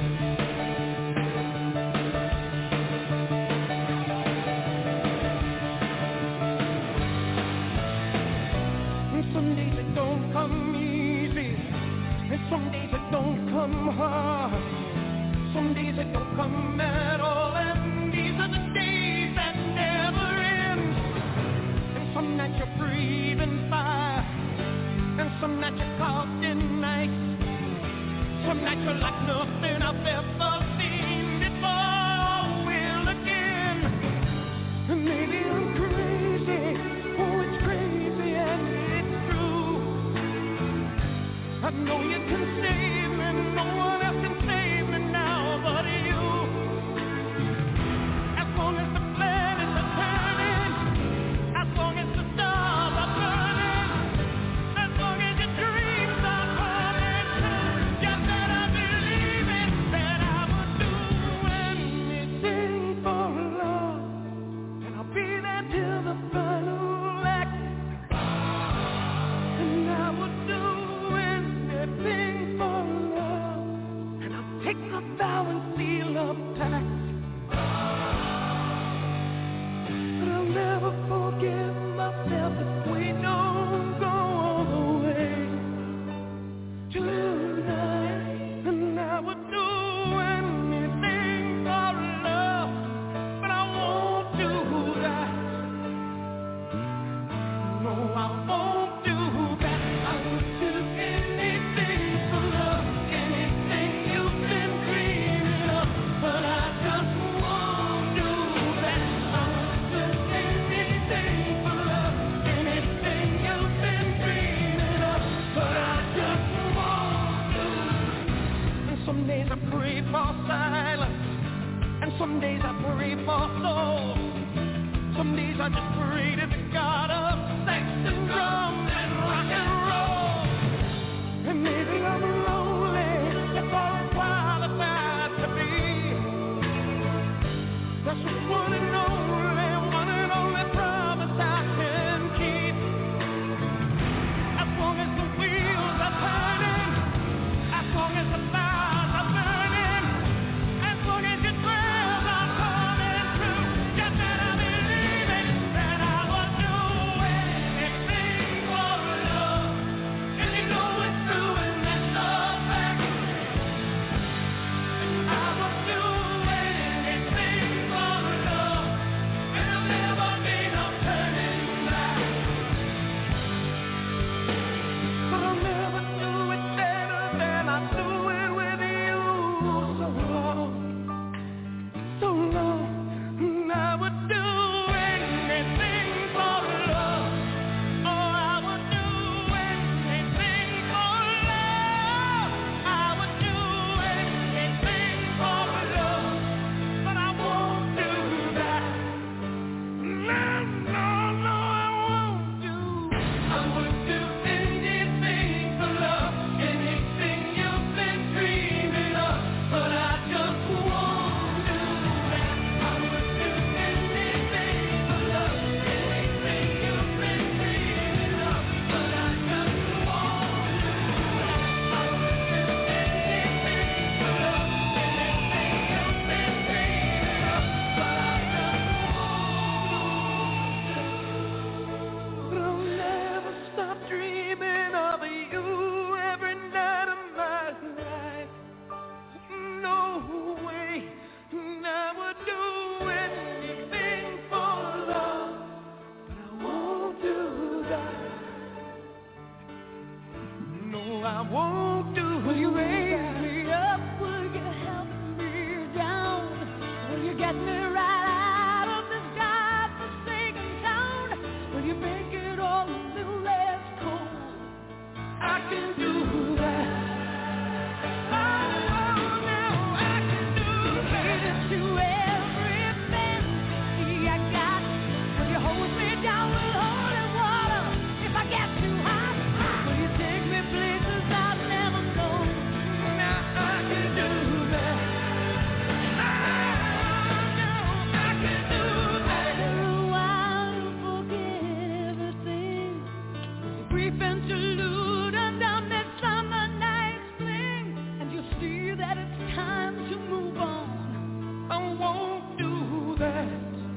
And some days it don't come easy, and some days it don't come hard. Some days it don't come at all, and these are the days that never end. And some nights you're breathing fire, and some nights you're caught in night. Some nights you're like nothing I've ever seen before. Will again. And maybe I'm crazy. Oh, it's crazy and it's true. I know you can save me. No one else can save me now but you. As long as the planets are turning, as long as the stars are burning, as long as your dreams are coming true, you better believe it, that I would do anything for love. And I'll be there till the final act. And I would do anything I won't do. Will you raise me up? Will you help me down? Will you get me right out of this God-forsaken town? Will you make it all a little less cold? I can do that. Oh, now I can do that. To everything I got. Will you hold me down with holy water if I get too hot? Will you take me places I've never known? Now I can do that. Oh, now I can do that. I'll forget everything. It's a brief interlude under midsummer night's fling, and you'll see that it's time to move on. I won't do that.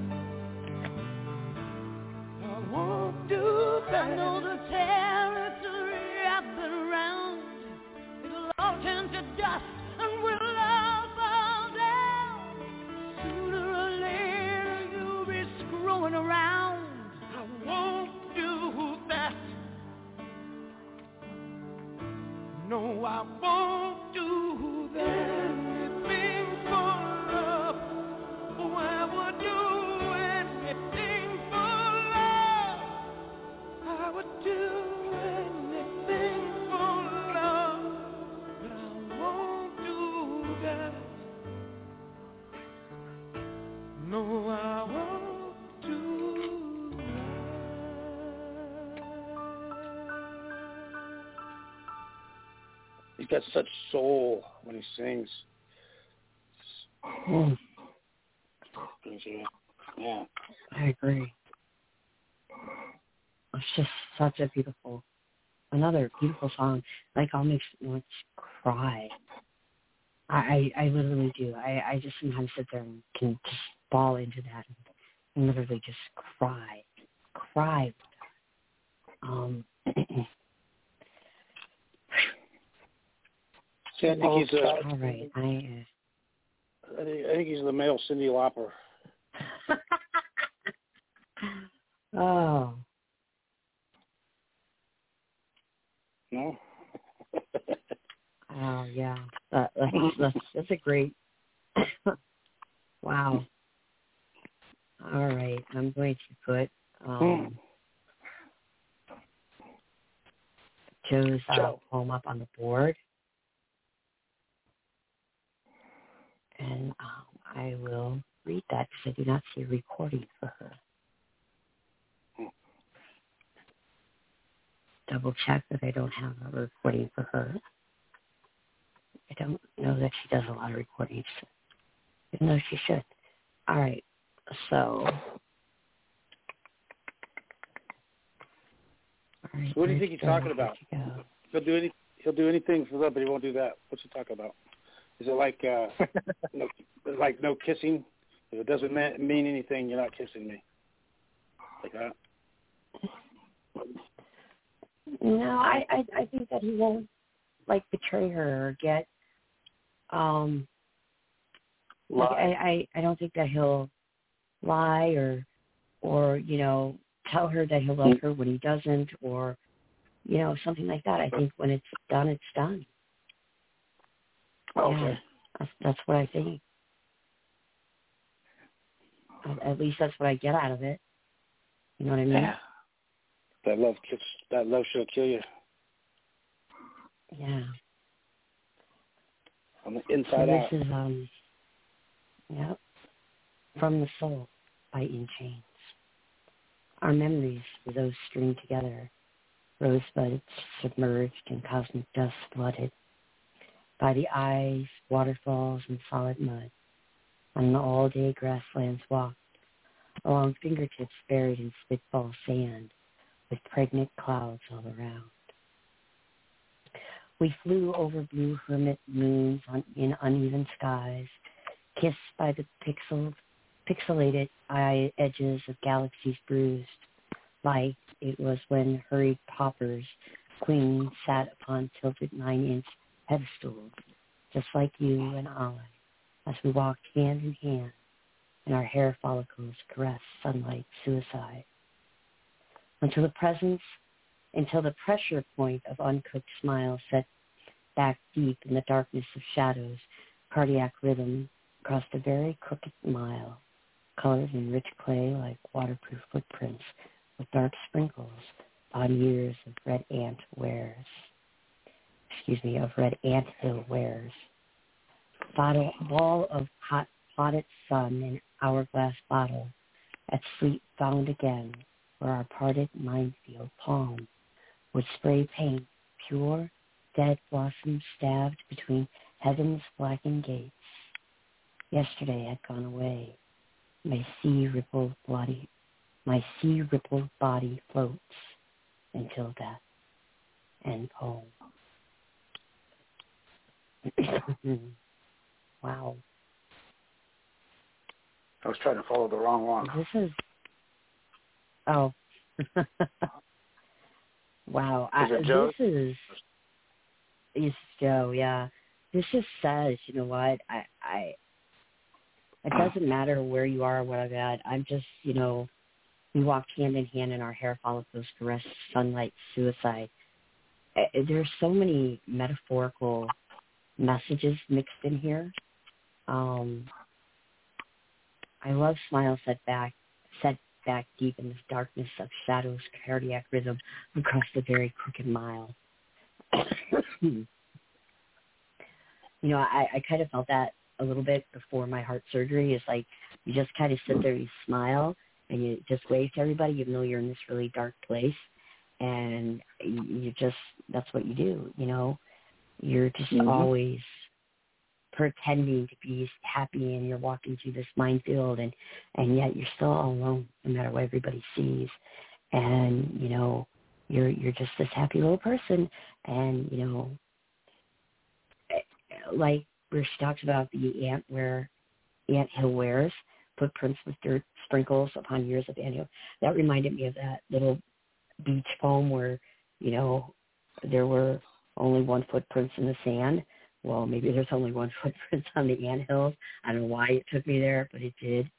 I won't do that. I know the territory I've been around. It'll all turn to dust and we'll all fall down. Sooner or later you'll be screwing around. I won't do that. No, I won't do that. Anything for love. Oh, I would do anything for love. I would do anything for love. But I won't do that. No, I won't do that.
He's got such soul when he sings. Yeah.
I agree. It's just such a another beautiful song. Like, all makes me want to cry. I literally do. I just sometimes sit there and can just fall into that and literally just cry.
See, I think he's
all right.
I think he's the male Cyndi Lauper.
Oh.
No.
Oh yeah. That's a great. Wow. All right, I'm going to put Joe's poem up on the board, and I will read that because I do not see a recording for her. Double check that I don't have a recording for her. I don't know that she does a lot of recordings, even though she should. All right, so. All right,
So what do you think he's talking about? He'll do anything for love, but he won't do that. What's he talking about? Is it like no kissing? If it doesn't mean anything, you're not kissing me. Like that?
No, I think that he won't betray her or get I don't think that he'll lie or tell her that he'll love her when he doesn't, or something like that. I think when it's done, it's done.
Okay.
Yeah, that's what I think. At least that's what I get out of it. You know what I mean?
Yeah. That love shall kill you.
Yeah.
On the inside out.
This is From the Soul by In Chains. Our memories were those stringed together, rosebuds submerged in cosmic dust flooded by the eyes, waterfalls, and solid mud. On the all-day grasslands walked, along fingertips buried in spitball sand, with pregnant clouds all around. We flew over blue hermit moons in uneven skies, kissed by the pixelated eye edges of galaxies bruised, like it was when hurried paupers, queens sat upon tilted 9-inch pedestals, just like you and I, as we walked hand in hand, and our hair follicles caressed sunlight suicide. Until the presence until the pressure point of uncooked smile set back deep in the darkness of shadows, cardiac rhythm crossed a very crooked mile, colored in rich clay like waterproof footprints with dark sprinkles on years of red ant wares. Of red anthill wares. Ball of hot potted sun in hourglass bottle, at sleep found again, where our parted minefield palm would spray paint, pure, dead blossoms stabbed between heaven's blackened gates. Yesterday had gone away. My sea-rippled body floats until death. End poem. Wow.
I was trying to follow the wrong one.
This is... Wow.
Is it Joe?
It's Joe, yeah. This just says, you know what, it doesn't matter where you are or what I've had. I'm just, we walked hand in hand in our hair follicles, caress, sunlight, suicide. There's so many metaphorical messages mixed in here. I love smile set back deep in this darkness of shadows, cardiac rhythm across the very crooked mile. I kind of felt that a little bit before my heart surgery. It's like you just kind of sit there, you smile, and you just wave to everybody, even though you're in this really dark place. And that's what you do, You're just always pretending to be happy, and you're walking through this minefield, and yet you're still all alone, no matter what everybody sees. And, you're just this happy little person. And, like where she talks about the anthill wares, footprints with dirt sprinkles upon years of anthill. That reminded me of that little beach poem where, there were only one footprints in the sand. Well, maybe there's only one footprint on the anthills. I don't know why it took me there, but it did.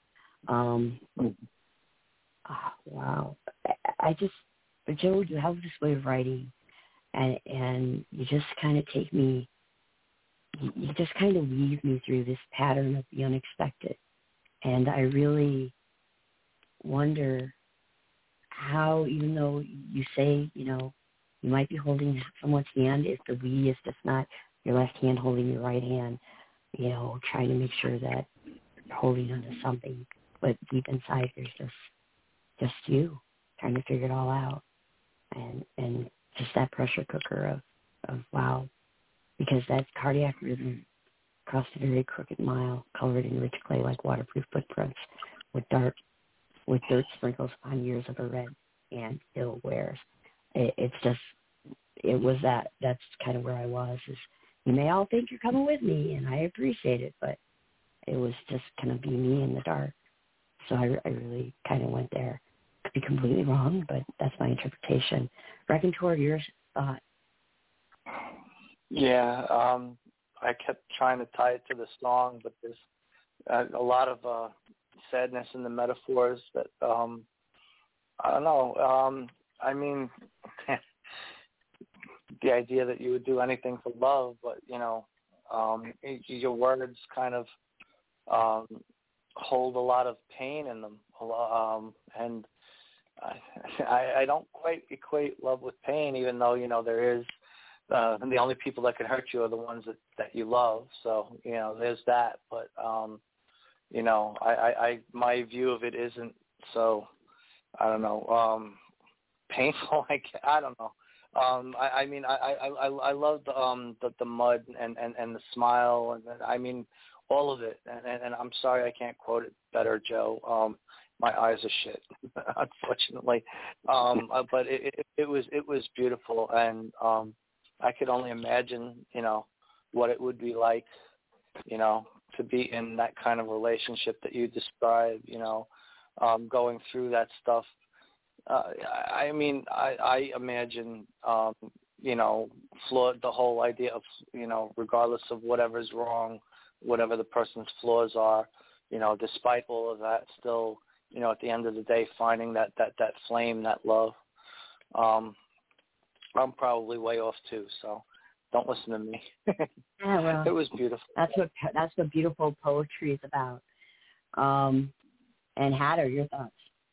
Wow. Joe, you have this way of writing, and you just kind of take me, you just kind of weave me through this pattern of the unexpected. And I really wonder how, even though you say, you might be holding someone's hand, if the we is just not your left hand holding your right hand, trying to make sure that you're holding onto something. But deep inside, there's just you trying to figure it all out. And just that pressure cooker of wow. Because that cardiac rhythm crossed a very crooked mile, colored in rich clay like waterproof footprints, with dirt sprinkles on years of a red and ill wears. That's kind of where I was. Is you may all think you're coming with me, and I appreciate it, but it was just kind of be me in the dark. So I really kind of went there. Could be completely wrong, but that's my interpretation. Raconteur, your thought?
Yeah, I kept trying to tie it to the song, but there's a lot of sadness in the metaphors that, I don't know. I mean, the idea that you would do anything for love, but, your words kind of hold a lot of pain in them. And I don't quite equate love with pain, even though, there is and the only people that can hurt you are the ones that you love. So, there's that. But, my view of it isn't so, I don't know, painful. I don't know. I love the mud and the smile and I mean all of it. And I'm sorry I can't quote it better, Joe. My eyes are shit, unfortunately. But it was beautiful, and I could only imagine, what it would be like, to be in that kind of relationship that you describe, going through that stuff. I imagine, the whole idea of, regardless of whatever's wrong, whatever the person's flaws are, despite all of that, still, at the end of the day, finding that flame, that love. I'm probably way off too, so don't listen to me.
Yeah, well,
it was beautiful.
That's what beautiful poetry is about. And Hatter, your thoughts?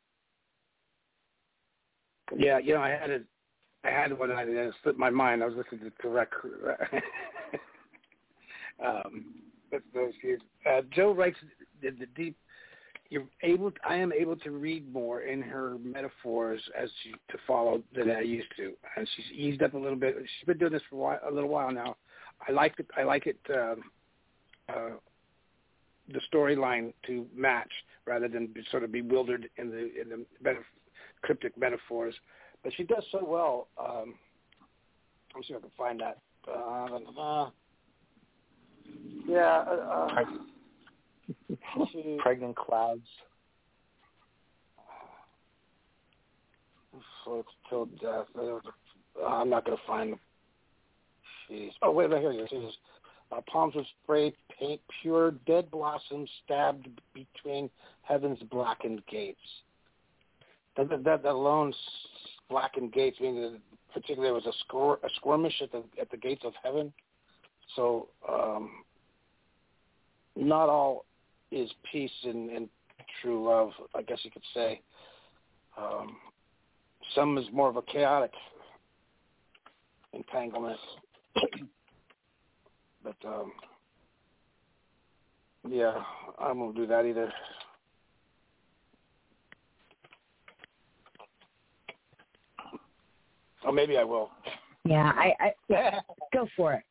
Yeah, I had one. It slipped my mind. I was listening to the correct. Joe writes the deep. I am able to read more in her metaphors to follow than I used to, and she's eased up a little bit. She's been doing this for a little while now. I like it. The storyline to match rather than be sort of bewildered in the cryptic metaphors, but she does so well. Let me see if I can find that.
Pregnant clouds.
Floats till death. I'm not going to find them. Jeez. Oh, wait a minute. Here it is. Palms with spray paint, pure dead blossoms stabbed between heaven's blackened gates. That alone, blackened gates, meaning that particularly there was a skirmish at the gates of heaven. So not all is peace and true love, I guess you could say. Some is more of a chaotic entanglement. But, yeah, I won't do that either. Or maybe I will.
Yeah, I go for it.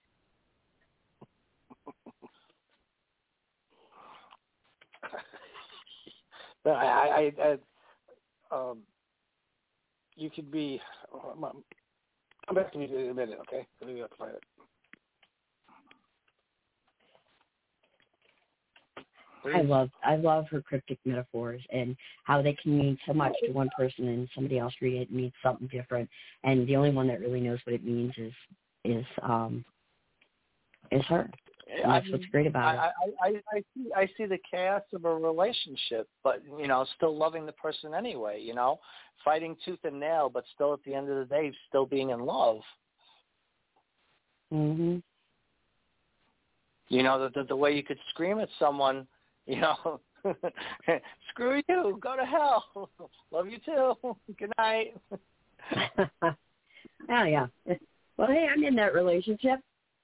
You could be. Come back to me in a minute, okay? Let me find it.
I love her cryptic metaphors and how they can mean so much to one person and somebody else read it means something different. And the only one that really knows what it means is her. And that's what's great about
it. I see the chaos of a relationship, but still loving the person anyway. Fighting tooth and nail, but still at the end of the day, still being in love.
Mhm.
The way you could scream at someone, screw you, go to hell, love you too, good night.
Oh yeah. Well, hey, I'm in that relationship.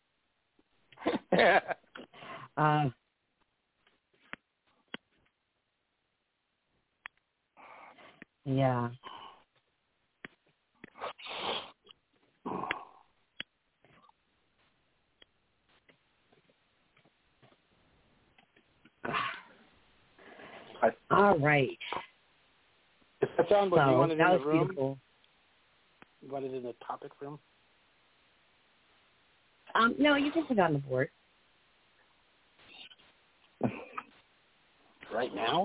Yeah. All right.
If that's on, but you want it in the room?
Beautiful.
You want it in the topic room?
No, you can put it on the board.
Right now?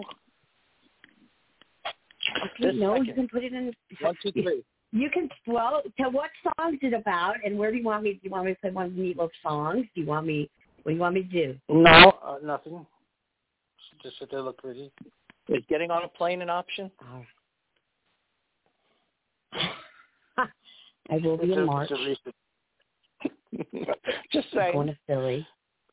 Okay, no, you can put it in.
1, 2, 3.
You can. Well, tell what song is it about, and where do you want me? Do you want me to play one of the Meatloaf songs? Do you want me? What do you want me to do?
No, nothing. Just sit there, look pretty.
Is getting on a plane an option?
I will be in March.
Just saying.
I'm going to Philly.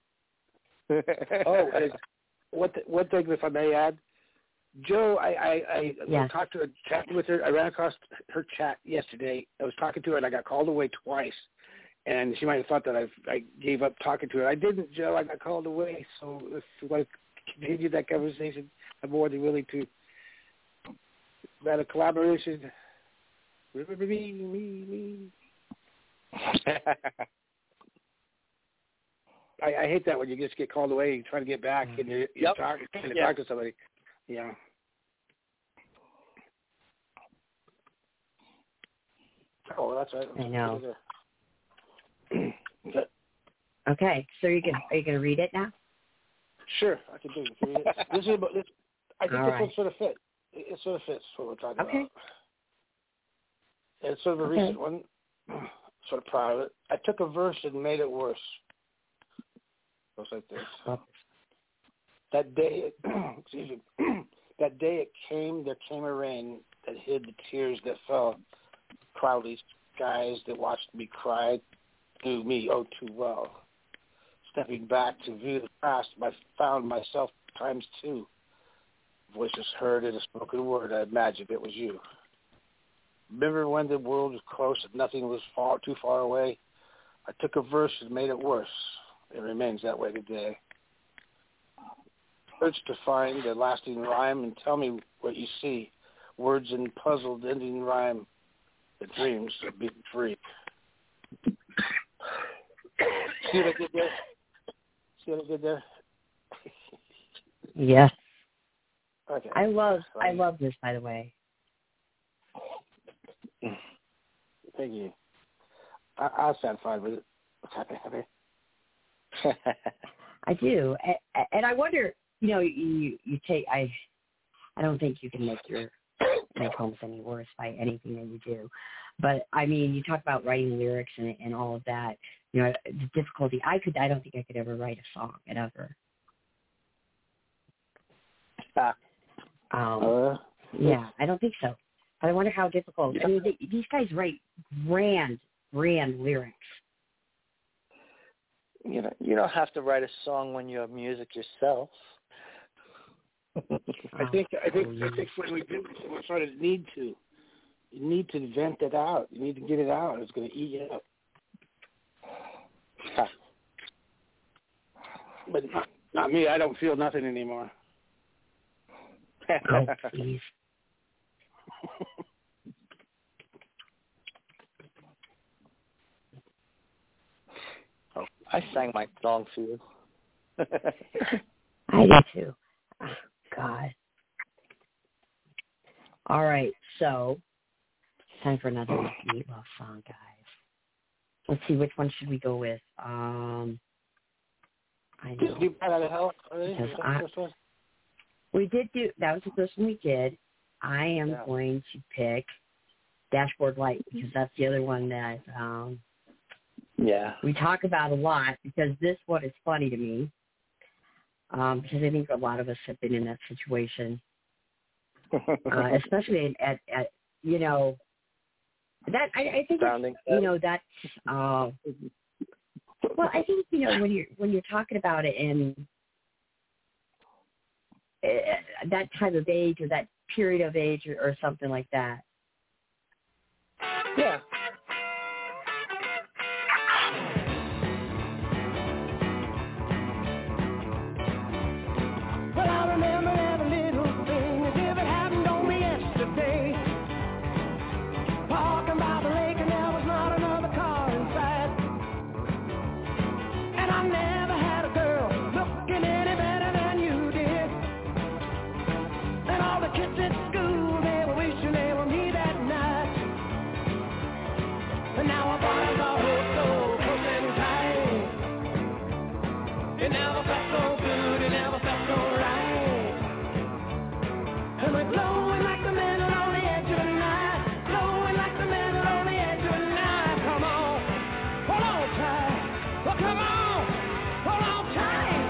One thing, if I may add, Joe, I talked to her, chatting with her. I ran across her chat yesterday. I was talking to her, and I got called away twice. And she might have thought that I gave up talking to her. I didn't, Joe. I got called away. So if you want to continue that conversation, I'm more than willing to. About a collaboration. Me. I hate that when you just get called away and try to get back and you're trying to talk to somebody. Yeah. Oh, that's right.
I know. Okay, so are you gonna read it now?
Sure, I can do it. This is about this. I think this one sort of fit. It sort of fits what we're talking about. It's sort of a recent one. Sort of proud of it. I took a verse and made it worse. Goes like this. That day, that day there came a rain that hid the tears that fell, cloudy guys that watched me cry knew me oh too well. Stepping back to view the past, I found myself times two. Voices heard in a spoken word. I imagined it was you. Remember when the world was close and nothing was too far away? I took a verse and made it worse. It remains that way today. Search to find a lasting rhyme and tell me what you see. Words in puzzled ending rhyme. The dreams of being free. See what I did there? See what I did there?
Yes.
Okay.
I love this, by the way.
Thank you. I'll sound fine with it. Happy.
I do, and I wonder. You take. I don't think you can make homes any worse by anything that you do. But I mean, you talk about writing lyrics and all of that. The difficulty. I don't think I could ever write a song ever. Yeah, I don't think so. But I wonder how difficult. I mean, these guys write grand lyrics.
You don't have to write a song when you have music yourself.
I think when we do, we sort of need to. You need to vent it out. You need to get it out. It's going to eat you up. But not me. I don't feel nothing anymore.
Oh, please.
I sang my song for you.
I did too. Oh, God. All right, so time for another Meatloaf song, guys. Let's see, which one should we go with? I know.
Did you Bat Out of Hell?
We did do, that was the first one we did. I am going to pick Dashboard Light because that's the other one that we talk about a lot because this one is funny to me because I think a lot of us have been in that situation, especially at that I think that's well, I think when you're talking about it in that time of age or that period of age or something like that.
Yeah.
Well, I remember every little thing as if it happened on me yesterday. Walking by the lake and there was not another car in sight. And I never had a girl looking any better than you did. And all the kids at school, they were wishing they were me that night. And now our bodies are hooked so close and tight. It never felt so good, it never felt so right. And we're glowing like the metal on the edge of the night. Glowing like the metal on the edge of the night. Come on, hold on tight. Well, come on, hold on tight.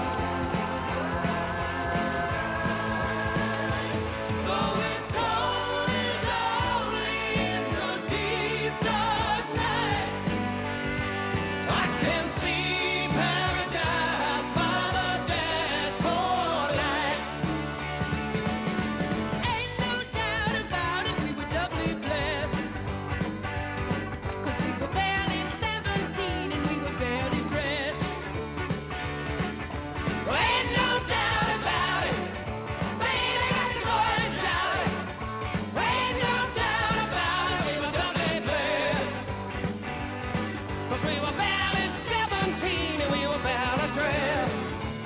Going slowly into deep dark night. I can see paradise by the dashboard light. Ain't no doubt about it, we were doubly blessed. 'Cause we were barely 17 and we were barely dressed. Well, ain't no doubt about it, baby, got to go and shout it. Ain't no doubt about it, we were doubly blessed. 'Cause we were barely 17 and we were barely dressed.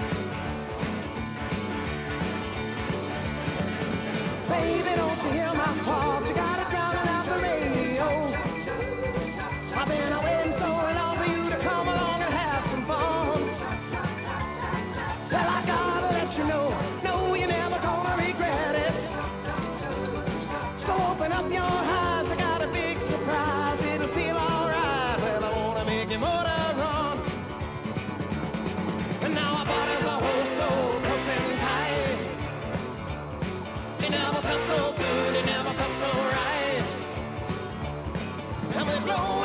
Baby, don't you hear my talk? You gotta drown it out the radio. I've been waiting so long for you to come along and have some fun. Well, I gotta let you know, no, you're never gonna regret it. So open up your eyes, I got a big surprise. It'll feel alright. Well, I wanna make your motor run. And now our bodies are hold so close and tight. It never felt so good, it never felt so right. And we're glowing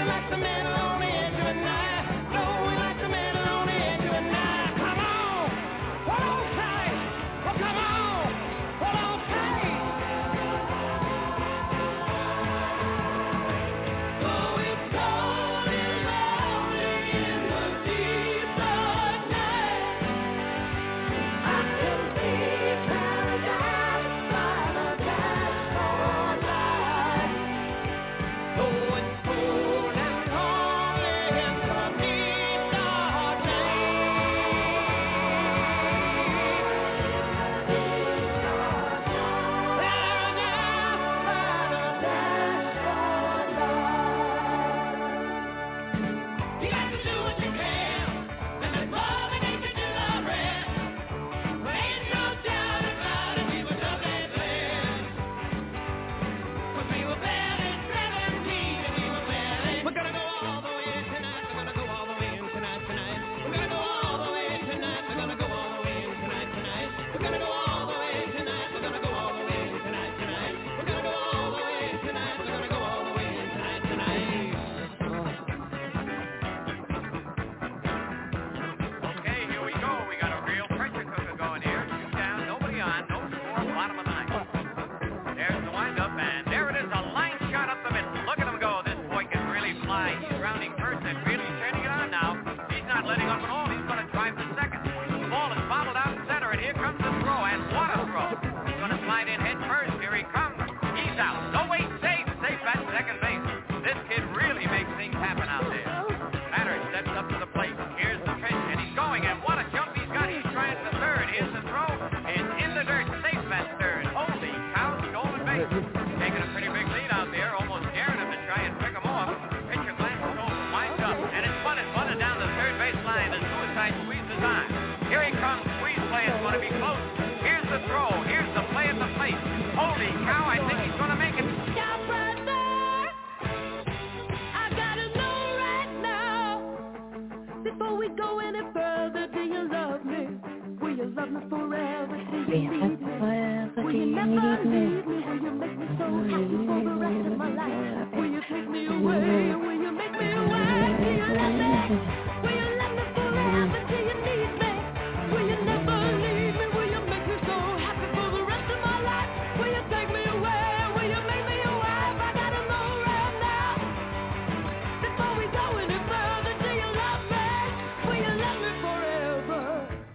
Before we go any further, do you love me? Will you love me forever? Do you need me? Will you never leave me? Will you make me so happy for the rest of my life? Will you take me away? Will you make me away? Do you love me? Will you love me forever? Do you need me? Will you never leave me? Will you make me so happy for the rest of my life? Will you take me away? Will you make me your wife? I gotta know right now. Before we go any further, do you love me? Will you love me forever?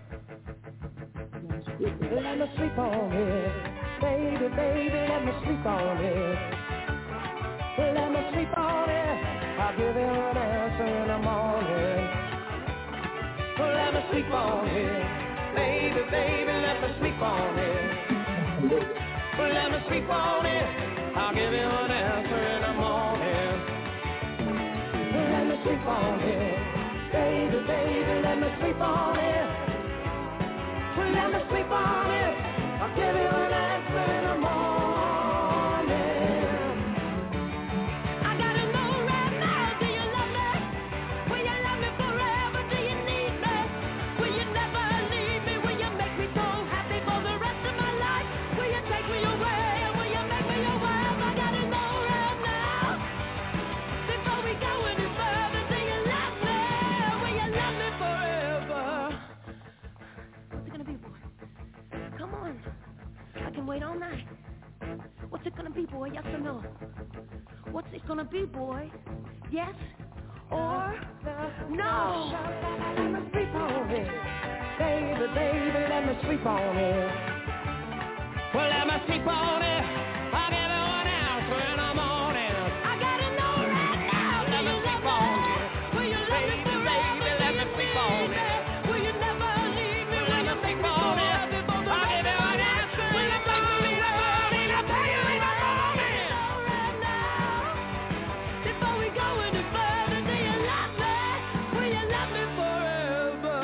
Let me sleep on it, baby, baby, let me sleep on it. Let me sleep on it, I'll give you an answer in the morning. Let me sleep on it, baby, baby, let me sleep on it. Let me sleep on it, I'll give you an answer in the morning. Let me sleep on it, baby, baby, let me sleep on it. Let me sleep on it, I'll give you an answer in the morning.
I gotta know right now, do you love me? Will you love me forever? Do you need me? Will you never leave me? Will you make me so happy for the rest of my life? Will you take me away? Will you make me your wife? I gotta know right now. Before we go any further, do you love me? Will you love me forever? What's it gonna be, boy? Come on. I can wait all night. What's it gonna be, boy? Yes or no? What's it gonna be, boy? Yes or no?
Let me sleep on it, baby, baby, let me sleep on it. Well, let me sleep on it, I'll give you an answer in the morning.
I gotta know right now.
Let me sleep on it,
Will you love me
baby,
forever?
baby, let me sleep on it.
Will you never leave me?
Let me sleep on it, I'll give you an answer in the morning. I'll tell you in the morning.
Right now. Before we go any further, do you love me? Will you love me forever?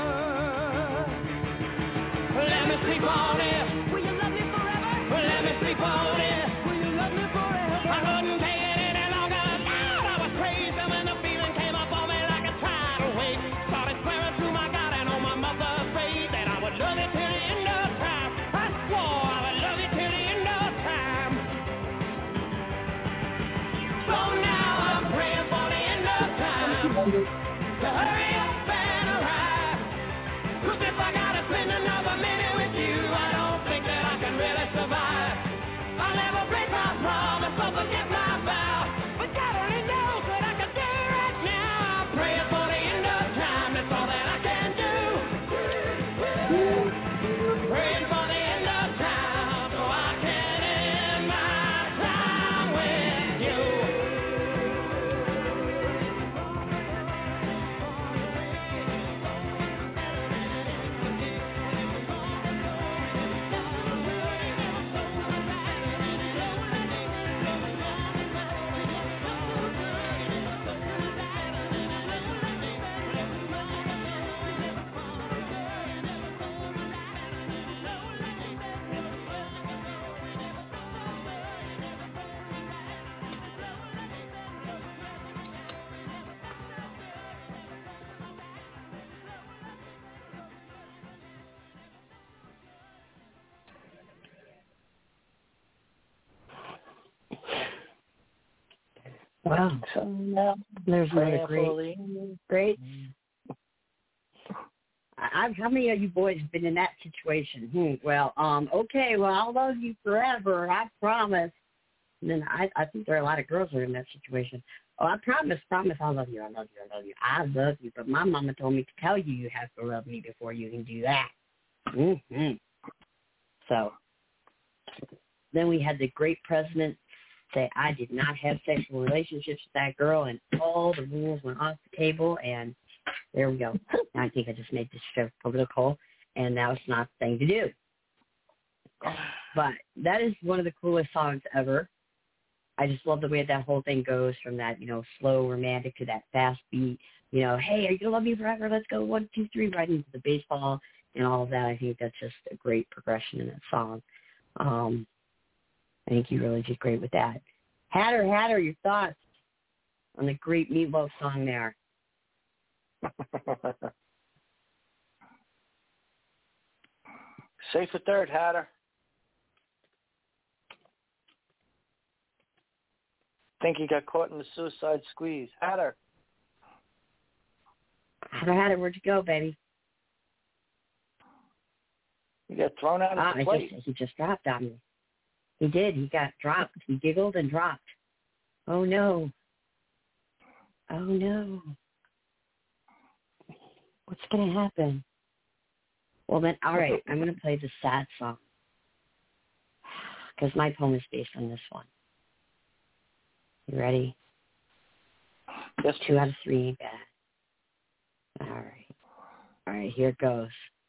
Let me sleep on it,
Will you love me forever?
let me sleep on it.
Will you love me forever?
I couldn't take it any longer. Lord, I was crazy when the feeling came up on me like a tidal wave. Started swearing to my God and on my mother's grave that I would love you till the end of time. I swore I would love you till the end of time. So now I'm praying for the end of time to hurry up and arrive. 'Cause if I gotta spend another minute with you, I don't think that I can really survive. I'll never break my promise or forget my vow. But God only knows what I can do right now. I'm praying for the end of time, that's all that I can do. Praying for the end of time so I can end my time with you.
Wow.
So now,
There's another
prayerfully.
great. How many of you boys have been in that situation? Well, okay, well, I'll love you forever, I promise. And then I think there are a lot of girls who are in that situation. Oh, I promise, I love you, I love you. But my mama told me to tell you you have to love me before you can do that. Mm-hmm. So then we had the great president say I did not have sexual relationships with that girl, and all the rules went off the table, and there we go. Now I think I just made this show political, and now it's not the thing to do. But that is one of the coolest songs ever. I just love the way that whole thing goes from that, slow romantic to that fast beat. Hey, are you going to love me forever? Let's go 1, 2, 3, right into the baseball and all of that. I think that's just a great progression in that song. I think you really did great with that. Hatter, your thoughts on the great Meatloaf song there?
Safe for third, Hatter. Think he got caught in the suicide squeeze. Hatter.
Hatter, where'd you go, baby?
He got thrown out of the plate.
He just dropped on me. He did. He got dropped. He giggled and dropped. Oh, no. Oh, no. What's going to happen? Well, then, all right, I'm going to play the sad song because my poem is based on this one. You ready?
Yes.
2 out of 3 ain't bad. All right. All right, here it goes.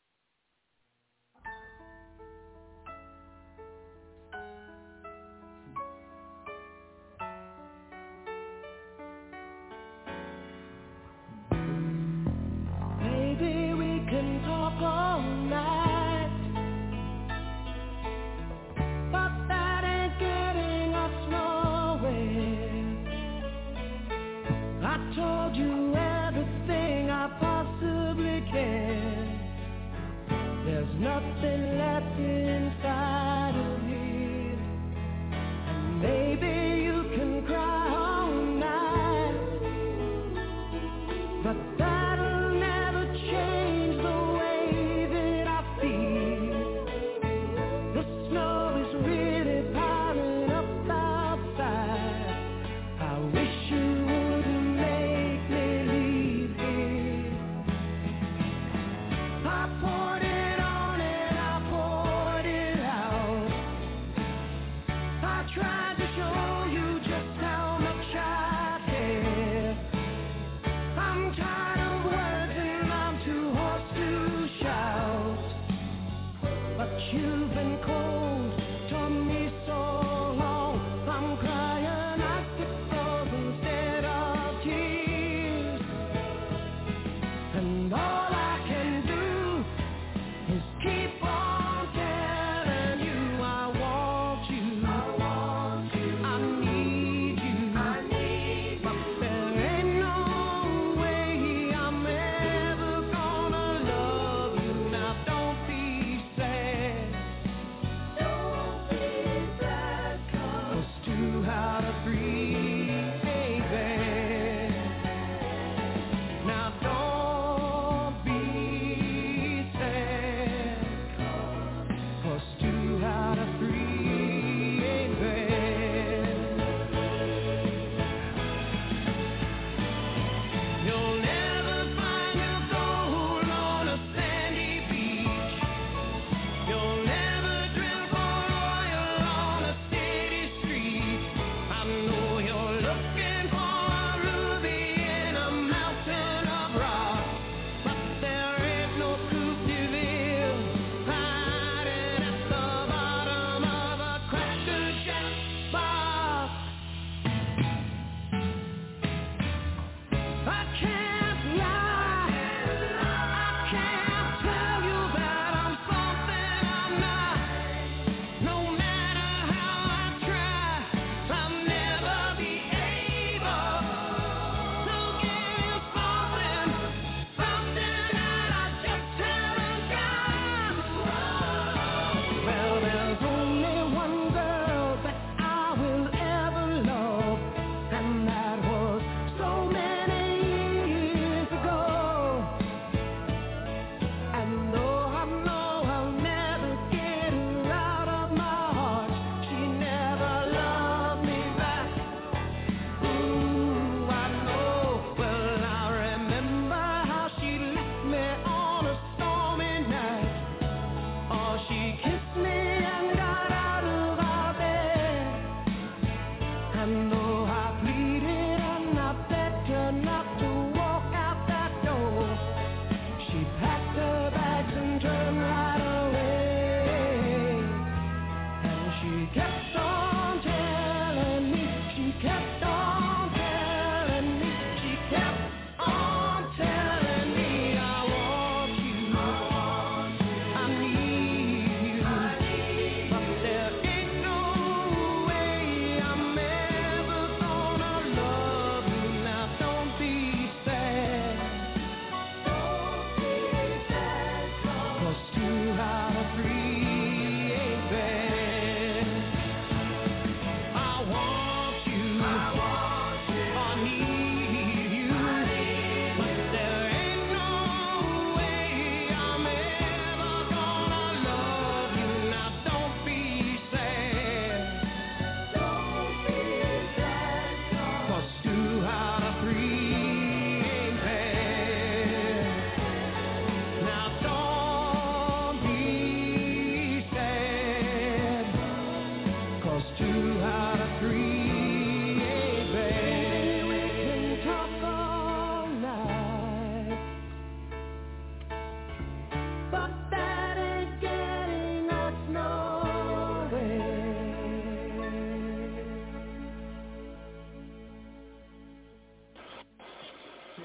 Maybe we can talk all night, but that ain't getting us nowhere. I told you everything I possibly can. There's nothing left inside of me, and maybe you can cry all night, but that'll never change the way that I feel. The snow is really piling up outside. I wish you wouldn't make me leave here. I poured it on and I poured it out. I tried to show you just how much I care. I'm tired of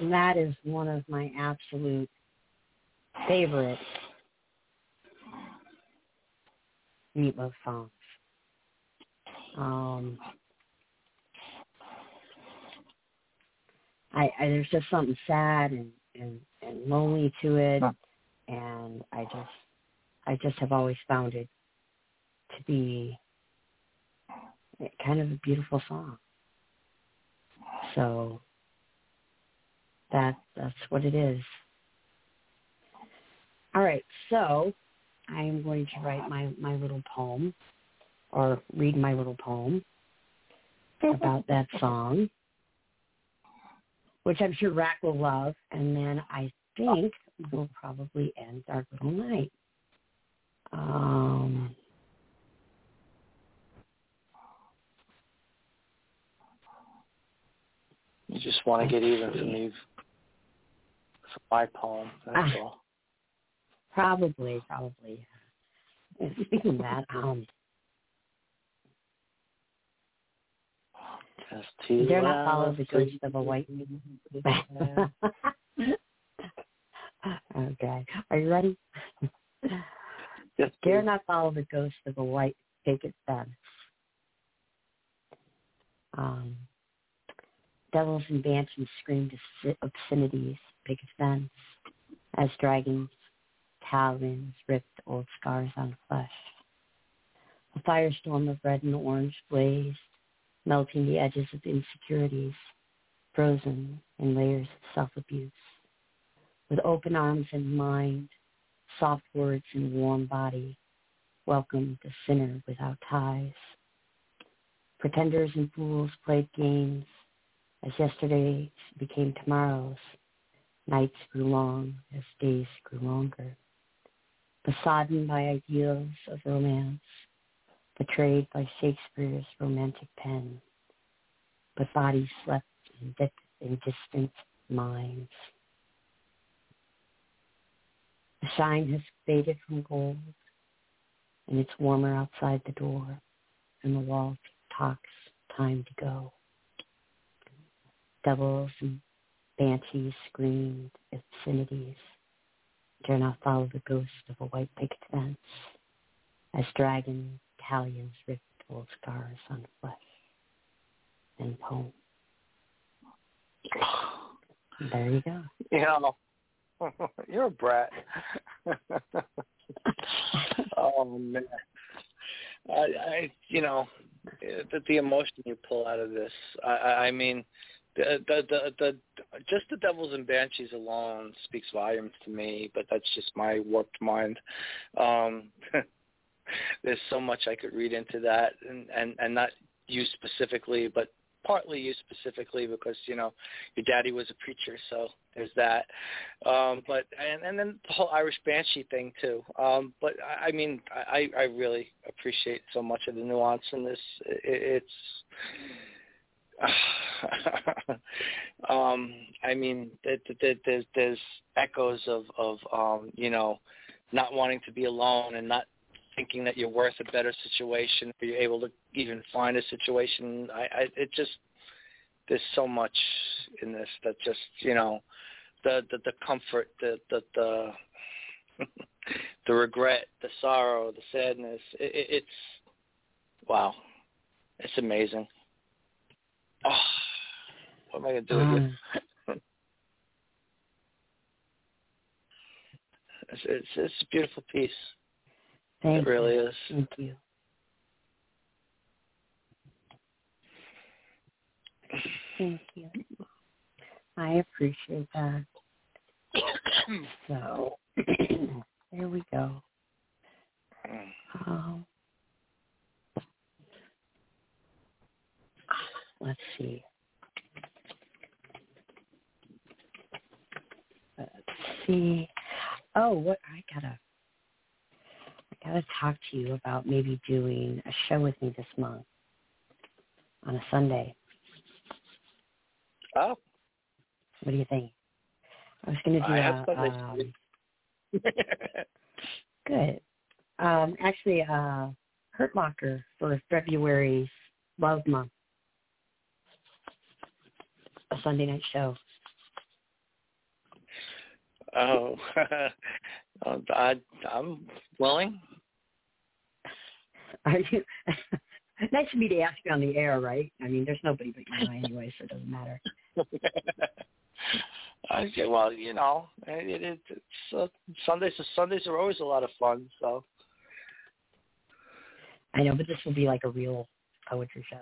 And that is one of my absolute favorite Meatloaf songs. There's just something sad and lonely to it, and I just have always found it to be kind of a beautiful song. So that's what it is. All right, so I am going to write my little poem, or read my little poem about that song, which I'm sure Rack will love, and then I think we'll probably end our little night.
You just want to get even for me, for my poem, that's all.
Probably. And speaking of that, dare not follow the ghost of a white. Okay, are you ready?
Yes,
dare not follow the ghost of a white picket fence. Devils and banshees screamed obscenities, picket fence, as dragons' talons ripped old scars on flesh. A firestorm of red and orange blazed, melting the edges of insecurities, frozen in layers of self-abuse. With open arms and mind, soft words and warm body, welcomed the sinner without ties. Pretenders and fools played games, as yesterdays became tomorrows. Nights grew long as days grew longer. Besodden by ideals of romance, betrayed by Shakespeare's romantic pen, but bodies slept in distant minds. The shine has faded from gold, and it's warmer outside the door, and the wall talks time to go. Devils and banshees screamed obscenities. Dare not follow the ghost of a white picket fence, as dragon talons ripped old scars on flesh. And poem. There you go.
Yeah, you're a brat. Oh man, I the emotion you pull out of this. I mean, the just the Devils and Banshees alone speaks volumes to me, but that's just my warped mind. There's so much I could read into that, and not you specifically, but partly you specifically, because your daddy was a preacher, so there's that. But and then the whole Irish Banshee thing too. But I mean, I really appreciate so much of the nuance in this. It's I mean, there's echoes of not wanting to be alone and not thinking that you're worth a better situation, or you're able to even find a situation. It just, there's so much in this that just, the comfort, the the regret, the sorrow, the sadness. It's wow, it's amazing. Oh, what am I gonna do with you? It's a beautiful piece.
Thank
it really
you.
is.
Thank you. Thank you. I appreciate that. So, there we go. Let's see. Oh, what I gotta talk to you about maybe doing a show with me this month on a Sunday.
Oh.
What do you think? I was going to do good. Actually, Hurt Locker for February's Love Month, a Sunday night show.
Oh, I'm willing.
Are you? Nice of me to ask you on the air, right? I mean, there's nobody but you anyway, so it doesn't matter.
Well, you know, Sundays are always a lot of fun. So
I know, but this will be like a real poetry show.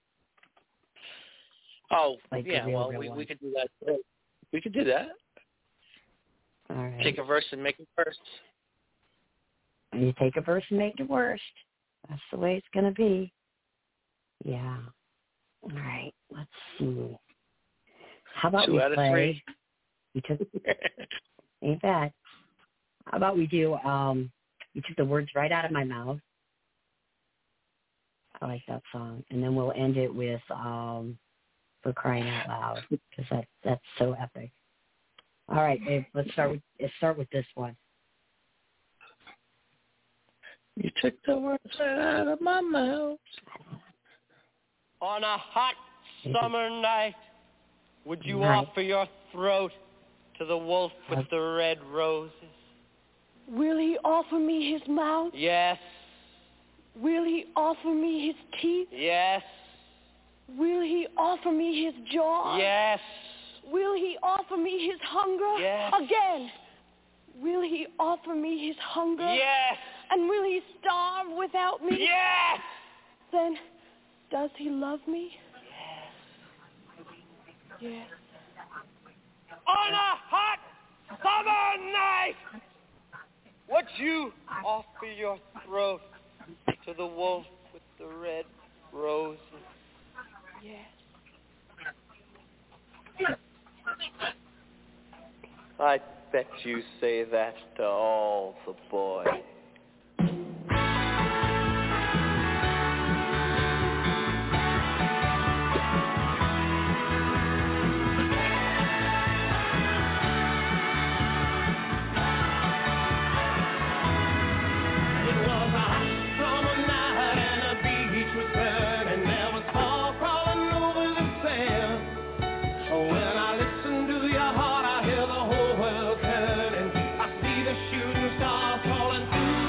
Oh,
like
yeah.
Real
We could do that. We could do that.
All right.
Take a verse and make it verse.
You take a verse and make it worst. That's the way it's going to be. Yeah. All right. Let's see. How about
2
we
out of
play?
3.
You took. Ain't bad. How about we do? You took the words right out of my mouth. I like that song, and then we'll end it with "For Crying Out Loud" because that's so epic. All right, babe. Let's start with this one.
You took the words right out of my mouth.
On a hot summer night, would you
Night.
offer your throat to the wolf with the red roses?
Will he offer me his mouth?
Yes,
Will he offer me his teeth?
yes,
Will he offer me his jaw?
yes,
Will he offer me his hunger?
Yes.
Again. Will he offer me his hunger?
yes,
And will he starve without me?
yes!
Then, does he love me? Yes.
On a hot summer night, would you offer your throat to the wolf with the red roses?
Yes.
I bet you say that to all the boys.
Shooting stars falling through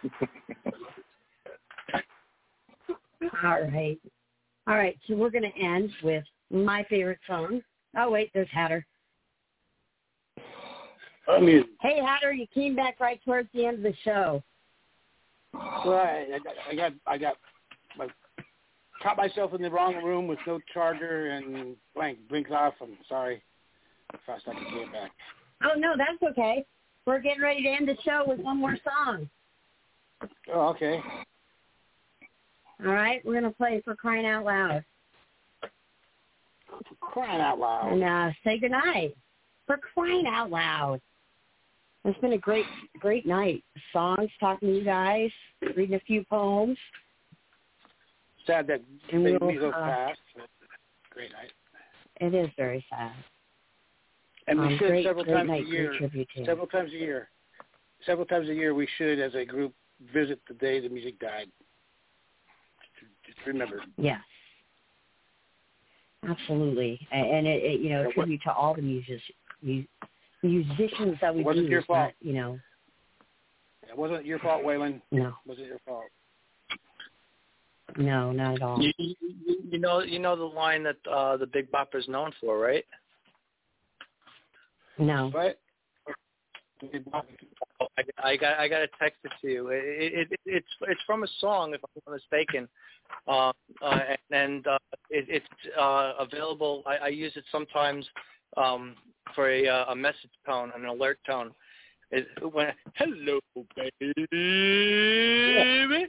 All right. So we're going to end with my favorite song. Oh, wait, there's Hatter. Hey, Hatter, you came back right towards the end of the show.
Right. I caught myself in the wrong room with no charger and blinks off. I'm sorry. Fast I came back.
Oh, no, that's okay. We're getting ready to end the show with one more song.
Oh, okay.
All right, we're going to play For Crying Out Loud.
Crying out loud.
And say goodnight. For crying out loud. It's been a great night. Songs, talking to you guys, reading a few poems.
Sad that they leave so fast. Great night.
It is very sad.
And we should several times a year we should, as a group, visit the day the music died. Just remember.
Yes. Absolutely. And it tribute to all the musicians that we do.
It wasn't your fault.
It
wasn't your fault, Waylon.
No.
It wasn't your fault.
No, not at all.
You know the line that the Big Bopper's known for, right?
No.
What?
I got to text it to you. It's from a song, if I'm not mistaken, and it's available. I use it sometimes for a message tone, an alert tone. When hello, baby.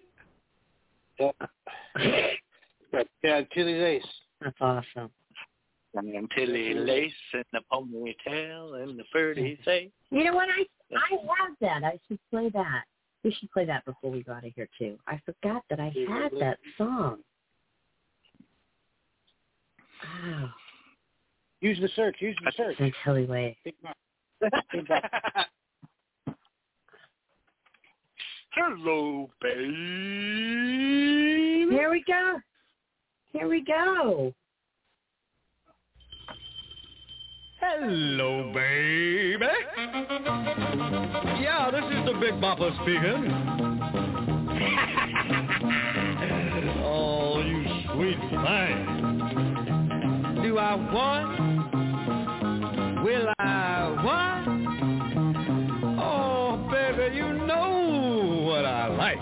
Yeah, Tilly Lace.
That's awesome.
And Tilly Lace and the ponytail and the furry face.
You know what? I have that. I should play that. We should play that before we go out of here, too. I forgot that I had that song. Wow.
Use the search.
And Tilly Lace.
Hello, baby.
Here we go.
Hello, baby. Yeah, this is the Big Bopper speaking. Oh, you sweet thing. Do I want? Will I want? Oh, baby, you know what I like.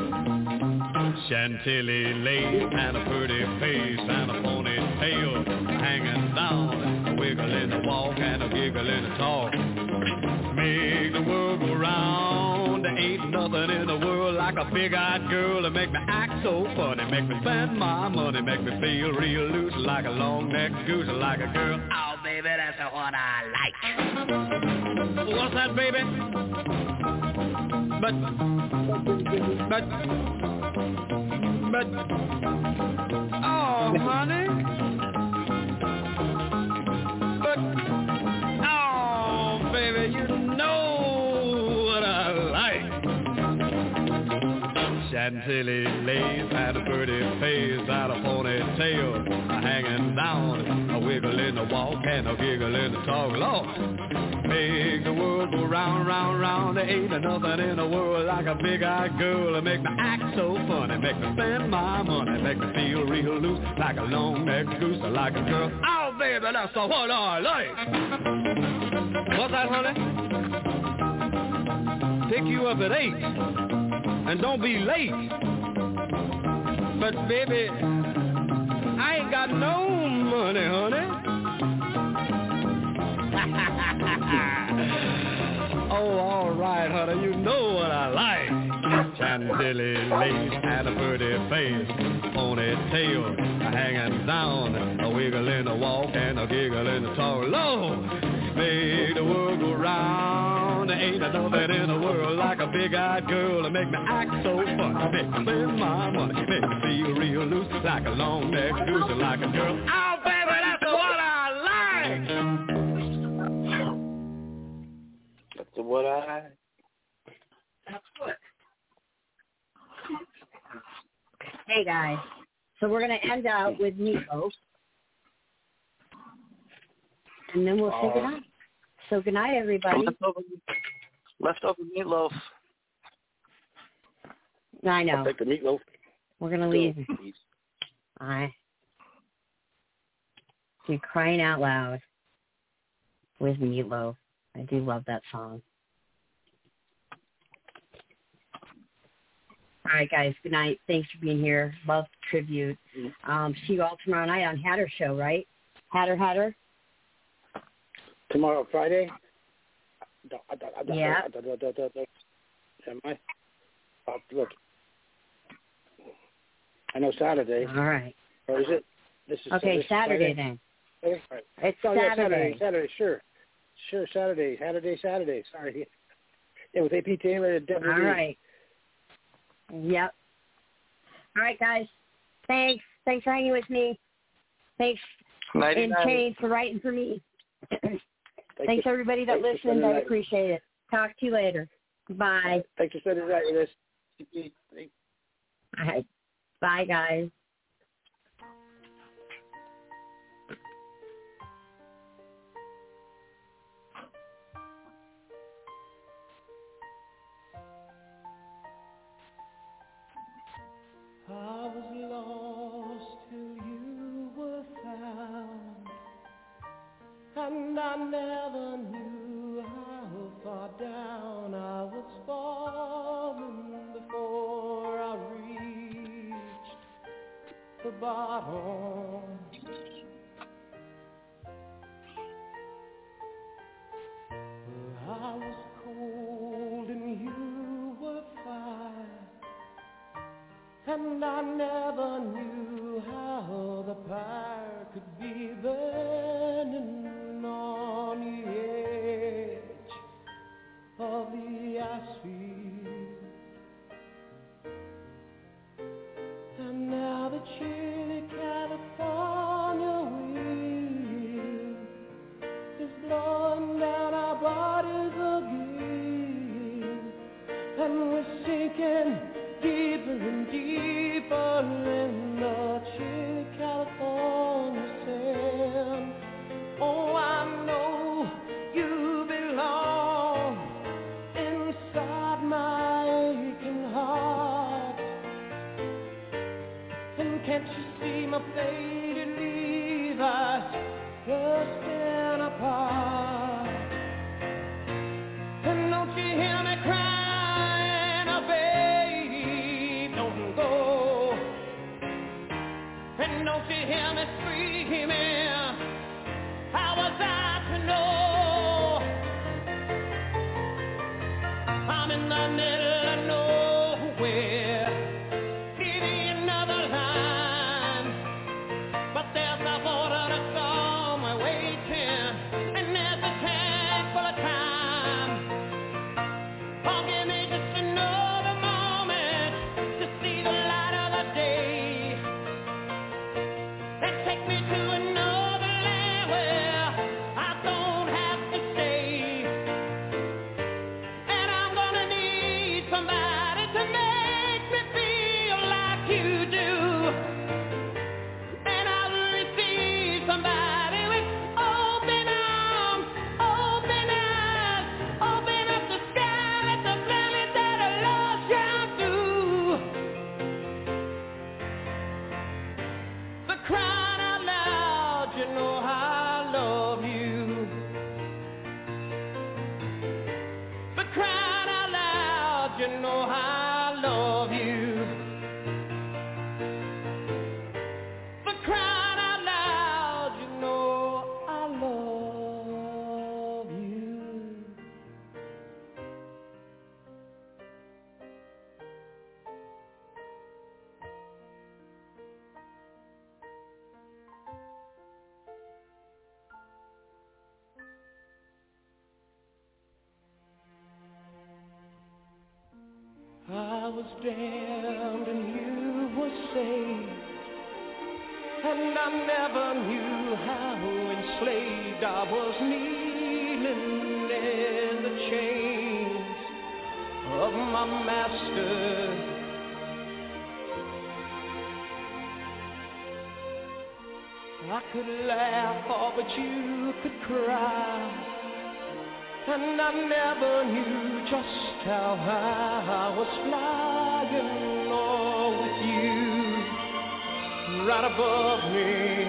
Chantilly lace and a pretty face and a ponytail hanging down, a wiggle in the walk and a giggle in the talk. Make the world go round. There ain't nothing in the world like a big-eyed girl to make me act so funny, make me spend my money, make me feel real loose like a long-necked goose, like a girl. Oh, baby, that's what I like. What's that, baby? But, oh, honey. But, oh, baby, you know what I like. Chantilly lace and a pretty face and a ponytail hanging down, a wiggle in the walk and a giggle in the talk. Lord, make the world go round, round, round. There ain't nothing in the world like a big-eyed girl to make me act so funny, make me spend my money, make me feel real loose like a long-necked goose, like a girl. Oh, baby, that's what I like. What's that, honey? Pick you up at 8, and don't be late. But, baby, I ain't got no money, honey. Oh, all right, honey, you know what I like. Chantilly lace and a pretty face, ponytail hanging down, a wiggle in the walk and a giggle in the talk. Lord, make the world go round. There ain't nothing in the world like a big-eyed girl to make me act so funny, make me spend my money, make me feel real loose like a long-necked goose, like a girl. Oh, baby, that's what I like.
That's what I.
That's what. Hey guys, so we're going to end out with Meatloaf, and then we'll say goodnight. So good night, everybody.
Leftover Meatloaf.
I know.
I'll take the meatloaf.
We're going to leave. You're crying out loud with Meatloaf. I do love that song. All right, guys. Good night. Thanks for being here. Love the tribute. See you all tomorrow night on Hatter Show, right? Hatter?
Tomorrow, Friday?
Yeah.
Am I? Look. I know Saturday.
All right.
Or is it? This is
okay, Saturday then.
Right.
It's
yeah,
Saturday.
Saturday, sure, Saturday. Sorry. Yeah, with AP Taylor and WD.
All right. Yep. All right, guys. Thanks for hanging with me. Thanks, and Shane, for writing for me. Thanks, everybody that listened. I appreciate it. Talk to you later. Bye.
Thanks for spending the night with us.
All right. Bye, guys.
I was lost till you were found, and I never knew how far down I was falling before I reached the bottom. I was cold and you were fire, and I never knew how the fire could be burning on the edge of the ice field. And now the chilly California wind is blowing down our bodies again, and we're sinking deeper and deeper in the chilly California sand. Oh, I know you belong inside my aching heart. And can't you see my faded Levi's rusting apart? And don't you hear me crying, oh baby, don't go. And don't you hear me screaming, how was I to know? I'm in the middle of nowhere, needing another line, but there's a border to somewhere waiting, and there's a tank full of time. Oh, give me just another moment to see the light of the day, and take me to another land where I don't have to stay. And I'm gonna need somebody to make me feel like you do, and I'll receive somebody with open arms, open eyes, open up the sky, let the planet that I love shine through. But crying out loud, you know I love you. But crying out loud, you know I love you. But crying out loud, you know I love you. I was damned and you were saved, and I never knew how enslaved I was, kneeling in the chains of my master. I could laugh, oh, but you could cry, and I never knew just how high I was flying. right above me.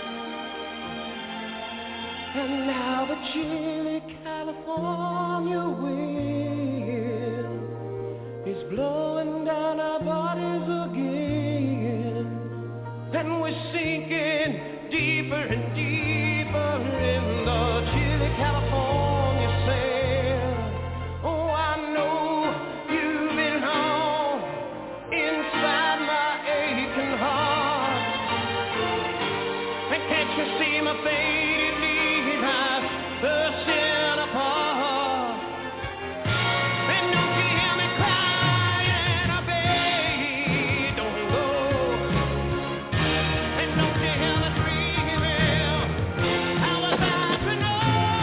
And now the chilly California wind is blowing down our bodies again. And we're sinking deeper and deeper in the chilly California sand. Oh, I know you belong inside my aching heart. And can't you see my faded leaves are bursting apart? And don't you hear me crying, I beg, don't go. And don't you hear me screaming, how was I to know?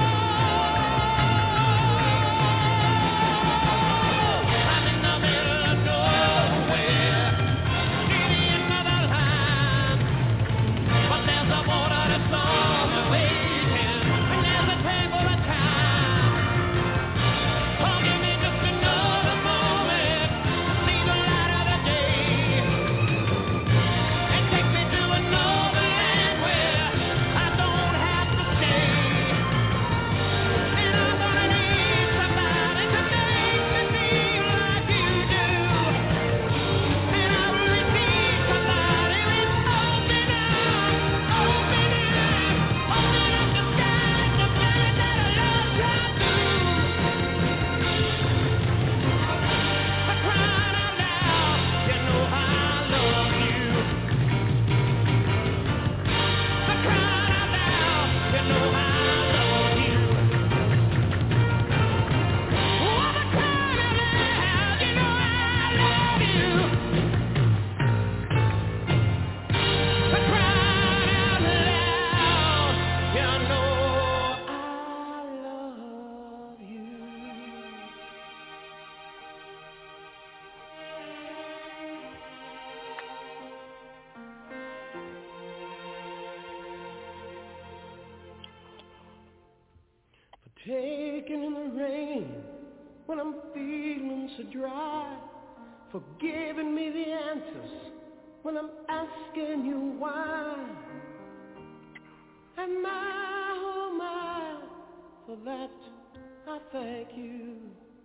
I'm in the middle of nowhere, needing another line. But there's a water that's on the waiting, and there's a tangle of time. Oh, give me just another moment to see the light of the day, and take me to another land where I don't have to stay. And I'm gonna need somebody to make me feel like you do. And I really need somebody with open arms, open arms, open up the sky to find that I love you too. But crying out loud, you know I love you. But crying out loud, you know I love you. Oh, but crying out loud, you know I love you. But crying out loud, you know I love you. For taking in the rain when I'm feeling so dry, for giving me the answers when I'm asking you why. And my, oh my, for that I thank you.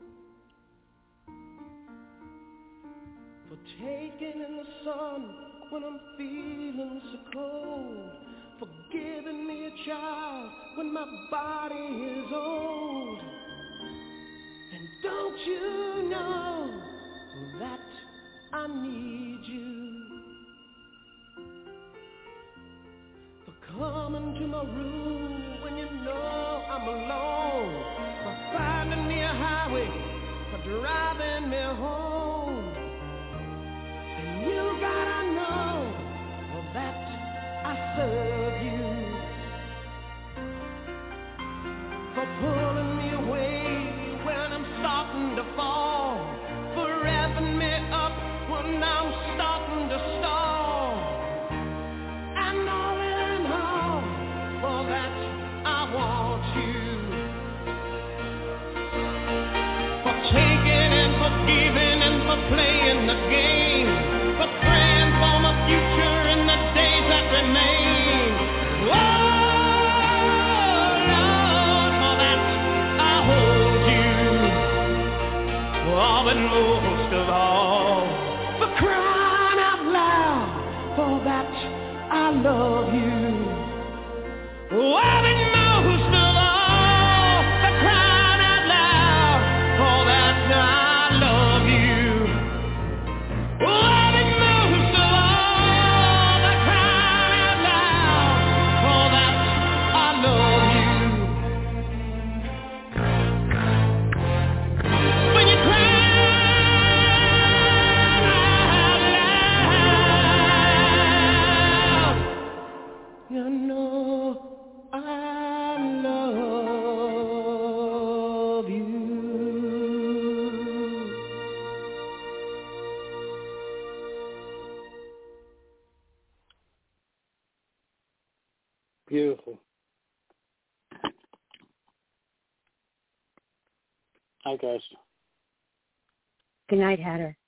For taking in the sun when I'm feeling so cold, for giving me a child when my body is old. And don't you know that I need you? For coming to my room when you know I'm alone, for finding me a highway, for driving me home. And you gotta know that I serve you. For pulling me away when I'm starting to fall, for revving me up when I'm starting to stall. And all in all, for that I want you. For taking and for giving and for playing the game, for praying for my future in the days that remain. Oh, Lord, for that I hold you. Oh, but most of all, for crying out loud, for that I love you. Oh, but most of all, for crying out loud, for that I love you. Oh, but most of all, for crying out loud, for that I love you. When you cry out loud, you know I love you.
Beautiful. Hi, guys.
Good night, Hatter.